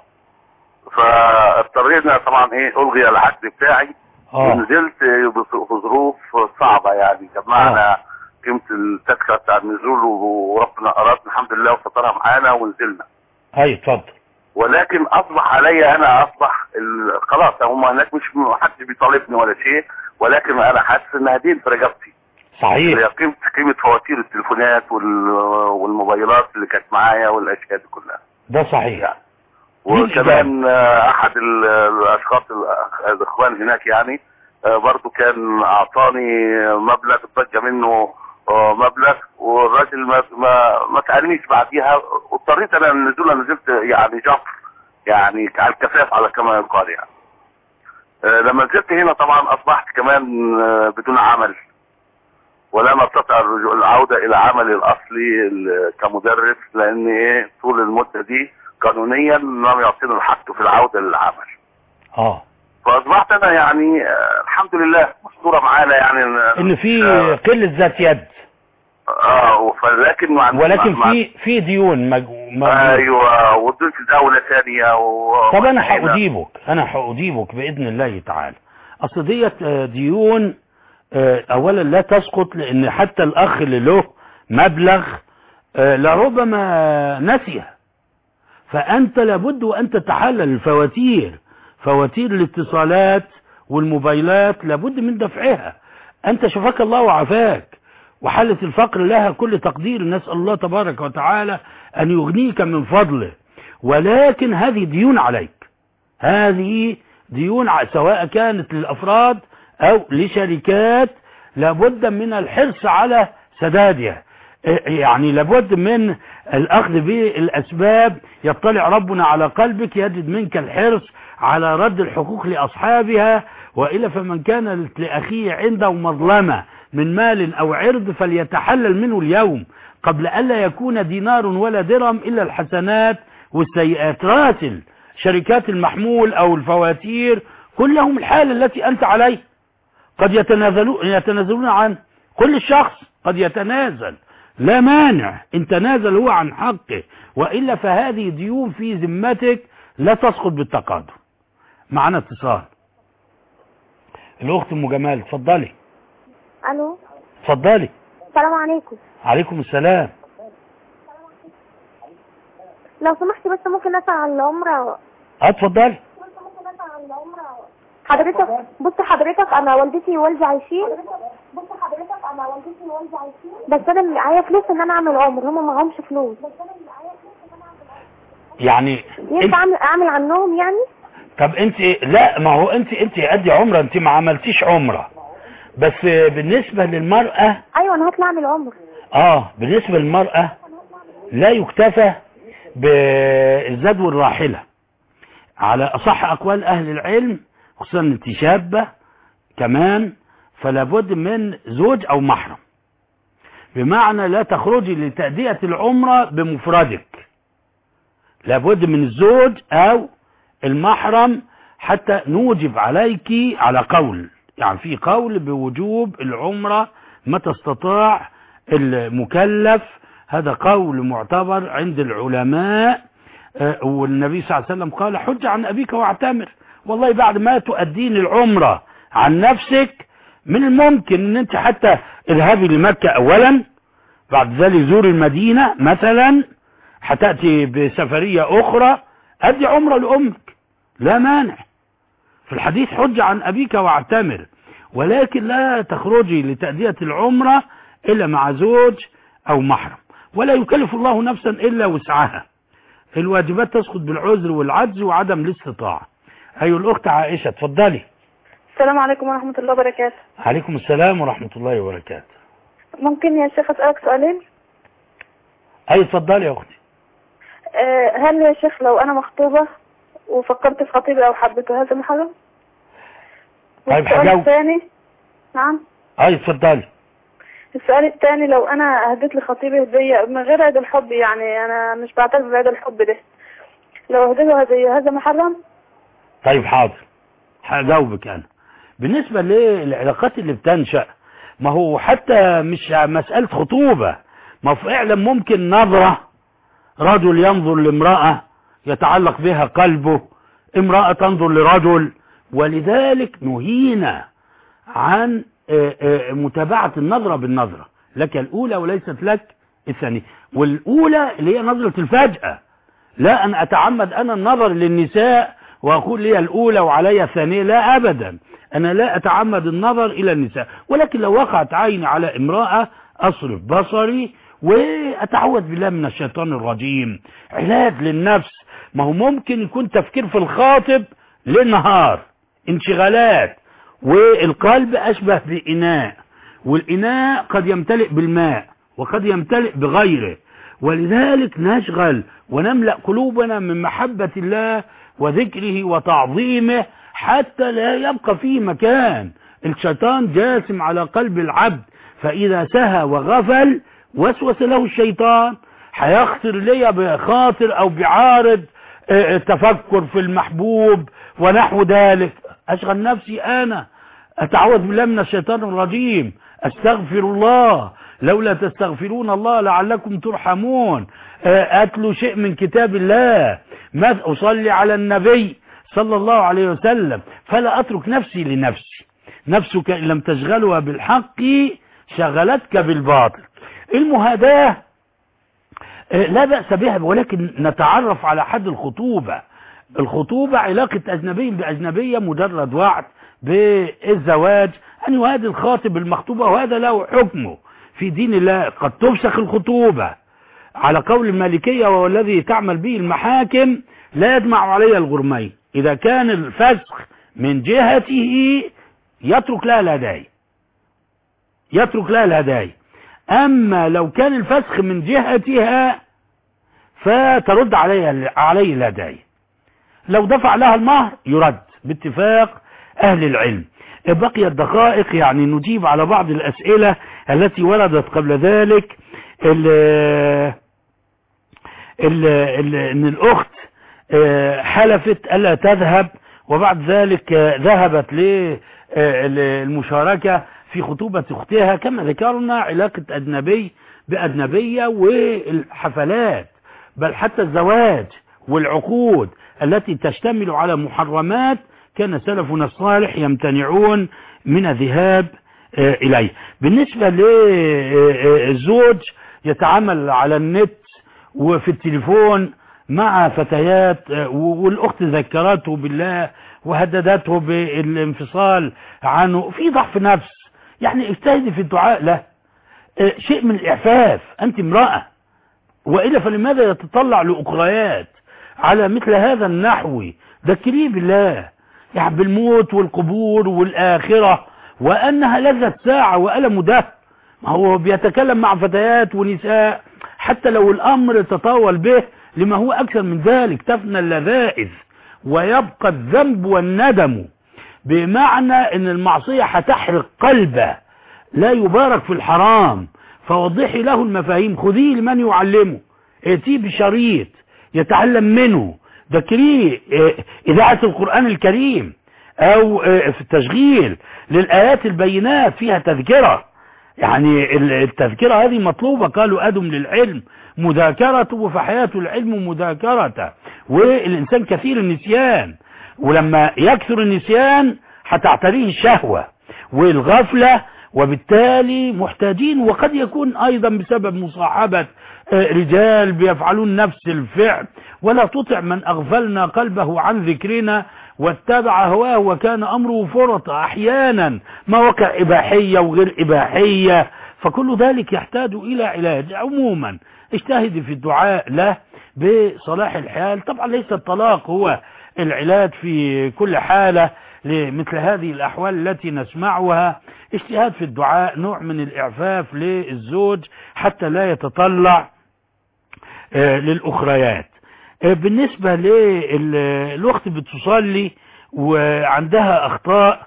فاضطرينا طبعا ايه الغي العقد بتاعي. اه ونزلت بظروف صعبة يعني، جمعنا قيمة التذكرة بتاع النزول وربنا اراد الحمد لله وسترها معانا ونزلنا. اي اتفضل. ولكن اصبح علي انا اصبح خلاص هم هناك مش محدش بيطالبني ولا شيء، ولكن انا حاسس ان دين في رقبتي. صحيح. هي قيمة قيمة فواتير التليفونات والموبايلات اللي كانت معايا والاشياء دي كلها. ده صحيح يعني. وكمان احد الاشخاص الاخوان هناك يعني برضو كان اعطاني مبلغ ضج منه مبلغ، والراجل ما ما, ما تعلمنيش بعديها، واضطريت انا النزول نزلت يعني جفر يعني على الكفاف على كما يقال يعني. لما نزلت هنا طبعا اصبحت كمان بدون عمل، ولم استطع العودة الى عملي الاصلي كمدرس، لان ايه طول المدة دي قانونيا لم يعطينا الحق في العودة للعمل. اه فاصبحت انا يعني آه الحمد لله مستورة معانا يعني ان في آه قلة ذات يد. اه ولكن مع ولكن مع في في ديون مج... مج... ايوه وديون في دولة ثانية و... طب انا هأجيبك انا هأجيبك باذن الله تعالى. اصل ديت ديون اولا لا تسقط، لان حتى الاخ اللي له مبلغ لربما نسيه، فانت لابد وان تتحلل الفواتير، فواتير الاتصالات والموبايلات لابد من دفعها. انت شفاك الله وعافاك، وحالة الفقر لها كل تقدير، نسأل الله تبارك وتعالى ان يغنيك من فضله، ولكن هذه ديون عليك، هذه ديون سواء كانت للافراد او لشركات، لابد من الحرص على سدادها، يعني لابد من الاخذ بالاسباب. يطلع ربنا على قلبك يجد منك الحرص على رد الحقوق لاصحابها، وإلا فمن كانت لاخيه عنده مظلمة من مال او عرض فليتحلل منه اليوم قبل الا يكون دينار ولا درهم الا الحسنات والسيئات. راتل شركات المحمول او الفواتير كلهم الحالة التي انت عليه، قد يتنازلون يتنازلون عن كل شخص، قد يتنازل لا مانع ان تنازل هو عن حقه، وإلا فهذه ديون في ذمتك لا تسقط بالتقادم. معنا اتصال. الاخت ام جمال اتفضلي. الو اتفضلي. السلام عليكم. عليكم السلام. لو سمحتي بس ممكن اسال عن العمره؟ اتفضلي. حضرتك بص حضرتك انا والدتي ووالدي عايشين بص حضرتك انا والدتي ووالدي عايشين بس انا معايا فلوس ان انا اعمل عمر، هم معهمش فلوس. يعني ينفع اعمل اعمل عنهم يعني؟ طب انت لا، ما هو انت انت ادي عمره، انت ما عملتيش عمره، بس بالنسبة للمرأة ايوه انا هطلع اعمل عمر. اه بالنسبة للمرأة لا يكتفى بالزاد والراحلة على اصح اقوال اهل العلم، خصوصا انت شابة كمان، فلا بد من زوج او محرم، بمعنى لا تخرجي لتأدية العمرة بمفردك، لابد من الزوج او المحرم حتى نوجب عليك على قول، يعني في قول بوجوب العمرة متى استطاع المكلف، هذا قول معتبر عند العلماء. والنبي صلى الله عليه وسلم قال حج عن أبيك واعتمر، والله بعد ما تؤدين العمرة عن نفسك من الممكن ان انت حتى اذهبي لمكة اولا، بعد ذلك زور المدينة مثلا، هتأتي بسفرية اخرى ادي عمرة لأمك لا مانع، في الحديث حج عن أبيك واعتمر، ولكن لا تخرجي لتأدية العمرة إلا مع زوج أو محرم، ولا يكلف الله نفسا إلا وسعها، الواجبات تسقط بالعذر والعجز وعدم الاستطاعة. أيها الأخت عائشة اتفضلي. السلام عليكم ورحمة الله وبركاته. عليكم السلام ورحمة الله وبركاته. ممكن يا شيخ أسألك سؤالين؟ أي اتفضلي يا أختي. أه هل يا شيخ لو أنا مخطوبة وفكرت في خطيبي أو حبيته هذا محرم؟ طيب السؤال هجاوب. الثاني. نعم. أي اتفضلي. السؤال الثاني، لو أنا هديت لخطيبي هدية من غير عيد الحب، يعني أنا مش بعترف بعيد الحب ده، لو هديته هدية هذا محرم؟ طيب حاضر، هجاوبك أنا. بالنسبة للعلاقات اللي بتنشأ، ما هو حتى مش مسألة خطوبة، ما فعلا ممكن نظرة، رجل ينظر لامرأة يتعلق بها قلبه، امرأة تنظر لرجل، ولذلك نهينا عن متابعة النظرة بالنظرة، لك الأولى وليست لك الثانية. والأولى اللي هي نظرة الفجأة، لا أن أتعمد أنا النظر للنساء وأقول لي الأولى وعلي الثانية، لا أبدا، أنا لا أتعمد النظر إلى النساء، ولكن لو وقعت عيني على امرأة أصرف بصري وأتعوذ بالله من الشيطان الرجيم. علاج للنفس، ما هو ممكن يكون تفكير في الخاطب للنهار، انشغالات، والقلب أشبه بإناء، والإناء قد يمتلئ بالماء وقد يمتلئ بغيره، ولذلك نشغل ونملأ قلوبنا من محبة الله وذكره وتعظيمه حتى لا يبقى فيه مكان. الشيطان جاسم على قلب العبد، فإذا سهى وغفل وسوس له الشيطان، هيخطر لي بخاطر أو بعارض تفكر في المحبوب ونحو ذلك، أشغل نفسي أنا، أتعوذ بالله من الشيطان الرجيم، أستغفر الله، لولا تستغفرون الله لعلكم ترحمون، أتلو شيء من كتاب الله، ما أصلي على النبي صلى الله عليه وسلم، فلا أترك نفسي لنفسي. نفسك إن لم تشغلها بالحق شغلتك بالباطل. المهاداة لا بأس بها، ولكن نتعرف على حد الخطوبة. الخطوبة علاقة أجنبي بأجنبية، مجرد وعد بالزواج أن يهادي الخاطب المخطوبة، وهذا له حكمه في دين الله. قد تفسخ الخطوبة على قول المالكية، وهو الذي تعمل به المحاكم، لا يجمع عليها الغرمين. إذا كان الفسخ من جهته يترك لها الهدايا، يترك لها الهدايا. أما لو كان الفسخ من جهتها فترد عليها عليه الهدايا. لو دفع لها المهر يرد باتفاق أهل العلم. بقي الدقائق يعني نجيب على بعض الأسئلة التي وردت قبل ذلك. ال ال ال ان الأخت حلفت ألا تذهب، وبعد ذلك ذهبت للمشاركة في خطوبة أختها. كما ذكرنا علاقة أجنبي بأجنبية والحفلات، بل حتى الزواج والعقود التي تشتمل على محرمات كان سلفنا الصالح يمتنعون من الذهاب إليه. بالنسبة للزوج يتعامل على النت وفي التليفون مع فتيات، والأخت ذكرته بالله وهددته بالانفصال عنه، في ضعف نفس، يعني اجتهدي في الدعاء له، شيء من الإعفاف، أنت امرأة، وإلا فلماذا يتطلع لأخريات على مثل هذا النحو؟ ذكريه بالله، يعني بالموت والقبور والآخرة، وأنها لذة ساعة وألم ده. ما هو بيتكلم مع فتيات ونساء حتى لو الأمر تطاول به لما هو أكثر من ذلك، تفنى اللذائذ ويبقى الذنب والندم، بمعنى أن المعصية هتحرق قلبه، لا يبارك في الحرام. فوضحي له المفاهيم، خذيه لمن يعلمه، ائتيه بشريط يتعلم منه، ذكريه إذاعة القرآن الكريم أو في التشغيل للآيات البينات فيها تذكرة، يعني التذكرة هذه مطلوبة. قالوا أدم للعلم مذاكرته، فحياة العلم مذاكرته. والإنسان كثير النسيان، ولما يكثر النسيان هتعتريه الشهوة والغفلة، وبالتالي محتاجين. وقد يكون أيضا بسبب مصاحبة رجال بيفعلون نفس الفعل. ولا تطع من أغفلنا قلبه عن ذكرنا واتبع هواه وكان أمره فرطا. أحيانا مواقع إباحية وغير إباحية، فكل ذلك يحتاج إلى علاج. عموما اجتهدي في الدعاء له بصلاح الحال. طبعا ليس الطلاق هو العلاج في كل حالة، لمثل هذه الأحوال التي نسمعها. اجتهاد في الدعاء، نوع من الإعفاف للزوج حتى لا يتطلع للأخريات. بالنسبة للوقت بتصلي وعندها أخطاء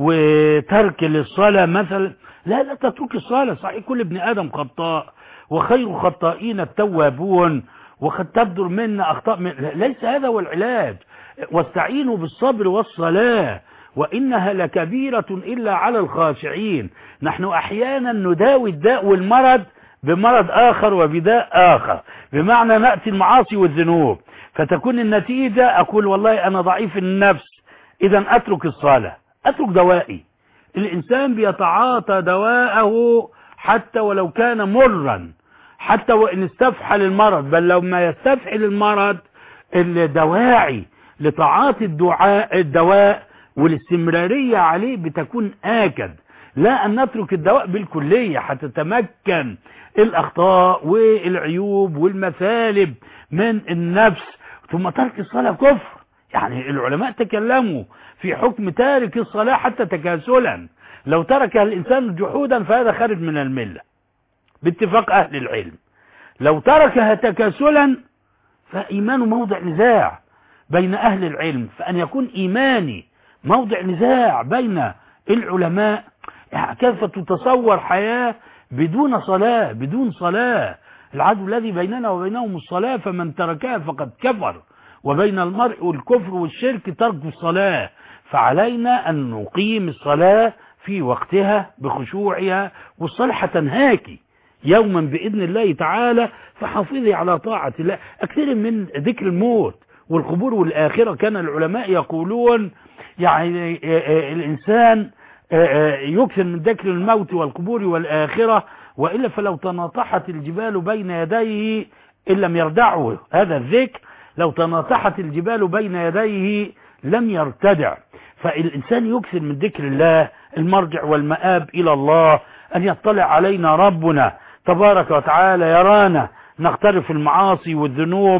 وترك للصلاة مثلا، لا لا تترك الصلاة، صحيح كل ابن آدم خطاء وخير خطائين التوابون، وقد تبدر منا أخطاء من... ليس هذا هو العلاج. واستعينوا بالصبر والصلاة وإنها لكبيرة إلا على الخاشعين. نحن أحيانا نداوي الداء والمرض بمرض آخر وبداء آخر، بمعنى نأتي المعاصي والذنوب فتكون النتيجة أقول والله أنا ضعيف النفس إذا أترك الصلاة، أترك دوائي. الإنسان بيتعاطى دواءه حتى ولو كان مرا، حتى وإن استفحل المرض، بل لو ما يستفحل المرض الدواعي لتعاطي الدعاء الدواء والاستمرارية عليه بتكون آكد. لا أن نترك الدواء بالكلية حتى تتمكن الأخطاء والعيوب والمثالب من النفس. ثم ترك الصلاة كفر، يعني العلماء تكلموا في حكم تارك الصلاة حتى تكاسلا، لو تركها الإنسان جحودا فهذا خارج من الملة باتفاق أهل العلم. لو تركها تكاسلا فإيمانه موضع نزاع بين أهل العلم، فأن يكون إيماني موضع نزاع بين العلماء. كيف تتصور حياة بدون صلاة؟ بدون صلاة العدو الذي بيننا وبينهم الصلاة، فمن تركها فقد كفر، وبين المرء والكفر والشرك ترك الصلاة. فعلينا أن نقيم الصلاة في وقتها بخشوعها، والصلاة تنهاك يوما بإذن الله تعالى، فحافظي على طاعة الله. أكثر من ذكر الموت والقبور والآخرة. كان العلماء يقولون يعني الإنسان يكثر من ذكر الموت والقبور والآخرة، وإلا فلو تناطحت الجبال بين يديه إن لم يردعه هذا الذكر، لو تناطحت الجبال بين يديه لم يرتدع. فالإنسان يكثر من ذكر الله، المرجع والمآب إلى الله، أن يطلع علينا ربنا تبارك وتعالى يرانا نقترف المعاصي والذنوب.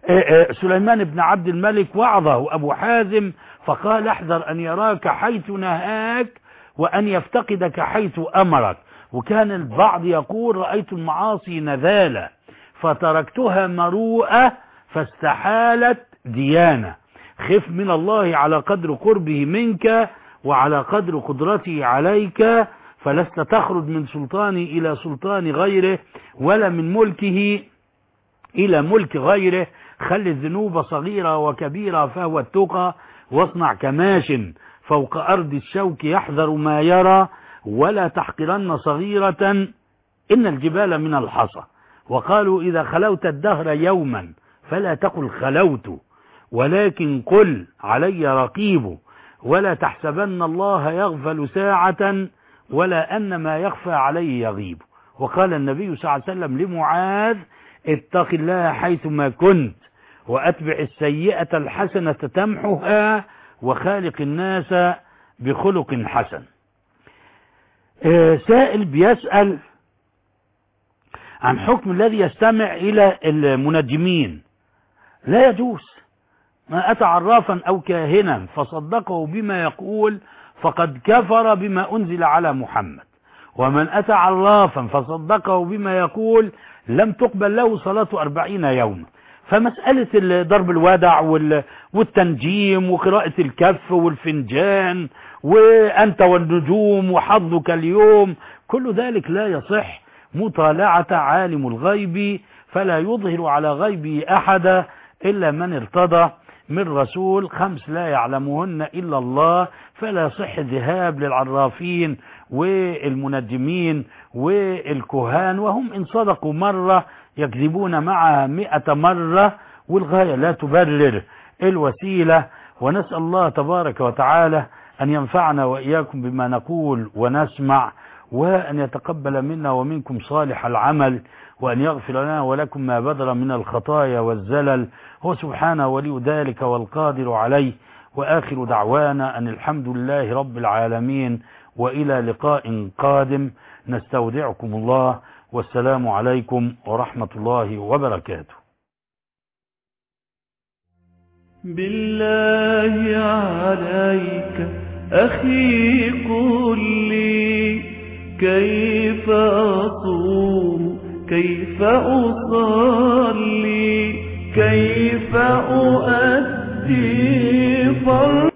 سليمان بن عبد الملك وعظه أبو حازم فقال احذر أن يراك حيث نهاك وأن يفتقدك حيث أمرك. وكان البعض يقول رأيت المعاصي نذالة فتركتها مروءة فاستحالت ديانة. خف من الله على قدر قربه منك وعلى قدر قدرته عليك، فلست تخرج من سلطاني إلى سلطان غيره ولا من ملكه إلى ملك غيره. خل الذنوب صغيرة وكبيرة فهو التقى، واصنع كماش فوق أرض الشوك يحذر ما يرى، ولا تحقرن صغيرة إن الجبال من الحصى. وقالوا إذا خلوت الدهر يوما فلا تقل خلوت، ولكن قل علي رقيب، ولا تحسبن الله يغفل ساعة ولا أن ما يخفى عليه يغيب. وقال النبي صلى الله عليه وسلم لمعاذ اتق الله حيثما كنت وأتبع السيئة الحسنة تمحها وخالق الناس بخلق حسن. سائل بيسأل عن حكم الذي يستمع إلى المنجمين. لا يجوز. ما أتى عرافا أو كاهنا فصدقه بما يقول فقد كفر بما أنزل على محمد، ومن أتى عرافا فصدقه بما يقول لم تقبل له صلاة أربعين يوما. فمسألة ضرب الودع والتنجيم وقراءة الكف والفنجان وأنت والنجوم وحظك اليوم، كل ذلك لا يصح. مطالعة عالم الغيب فلا يظهر على غيبه أحدا إلا من ارتضى من رسول. خمس لا يعلمهن إلا الله، فلا يصح الذهاب للعرافين والمنجمين والكهان، وهم إن صدقوا مرة يكذبون معها مئة مرة، والغاية لا تبرر الوسيلة. ونسأل الله تبارك وتعالى أن ينفعنا وإياكم بما نقول ونسمع، وأن يتقبل منا ومنكم صالح العمل، وأن يغفر لنا ولكم ما بدر من الخطايا والزلل، هو سبحانه ولي ذلك والقادر عليه. وآخر دعوانا أن الحمد لله رب العالمين، وإلى لقاء قادم نستودعكم الله، والسلام عليكم ورحمة الله وبركاته. بالله عليك أخي قل لي كيف أصوم كيف أصلي كيف أؤدي فرض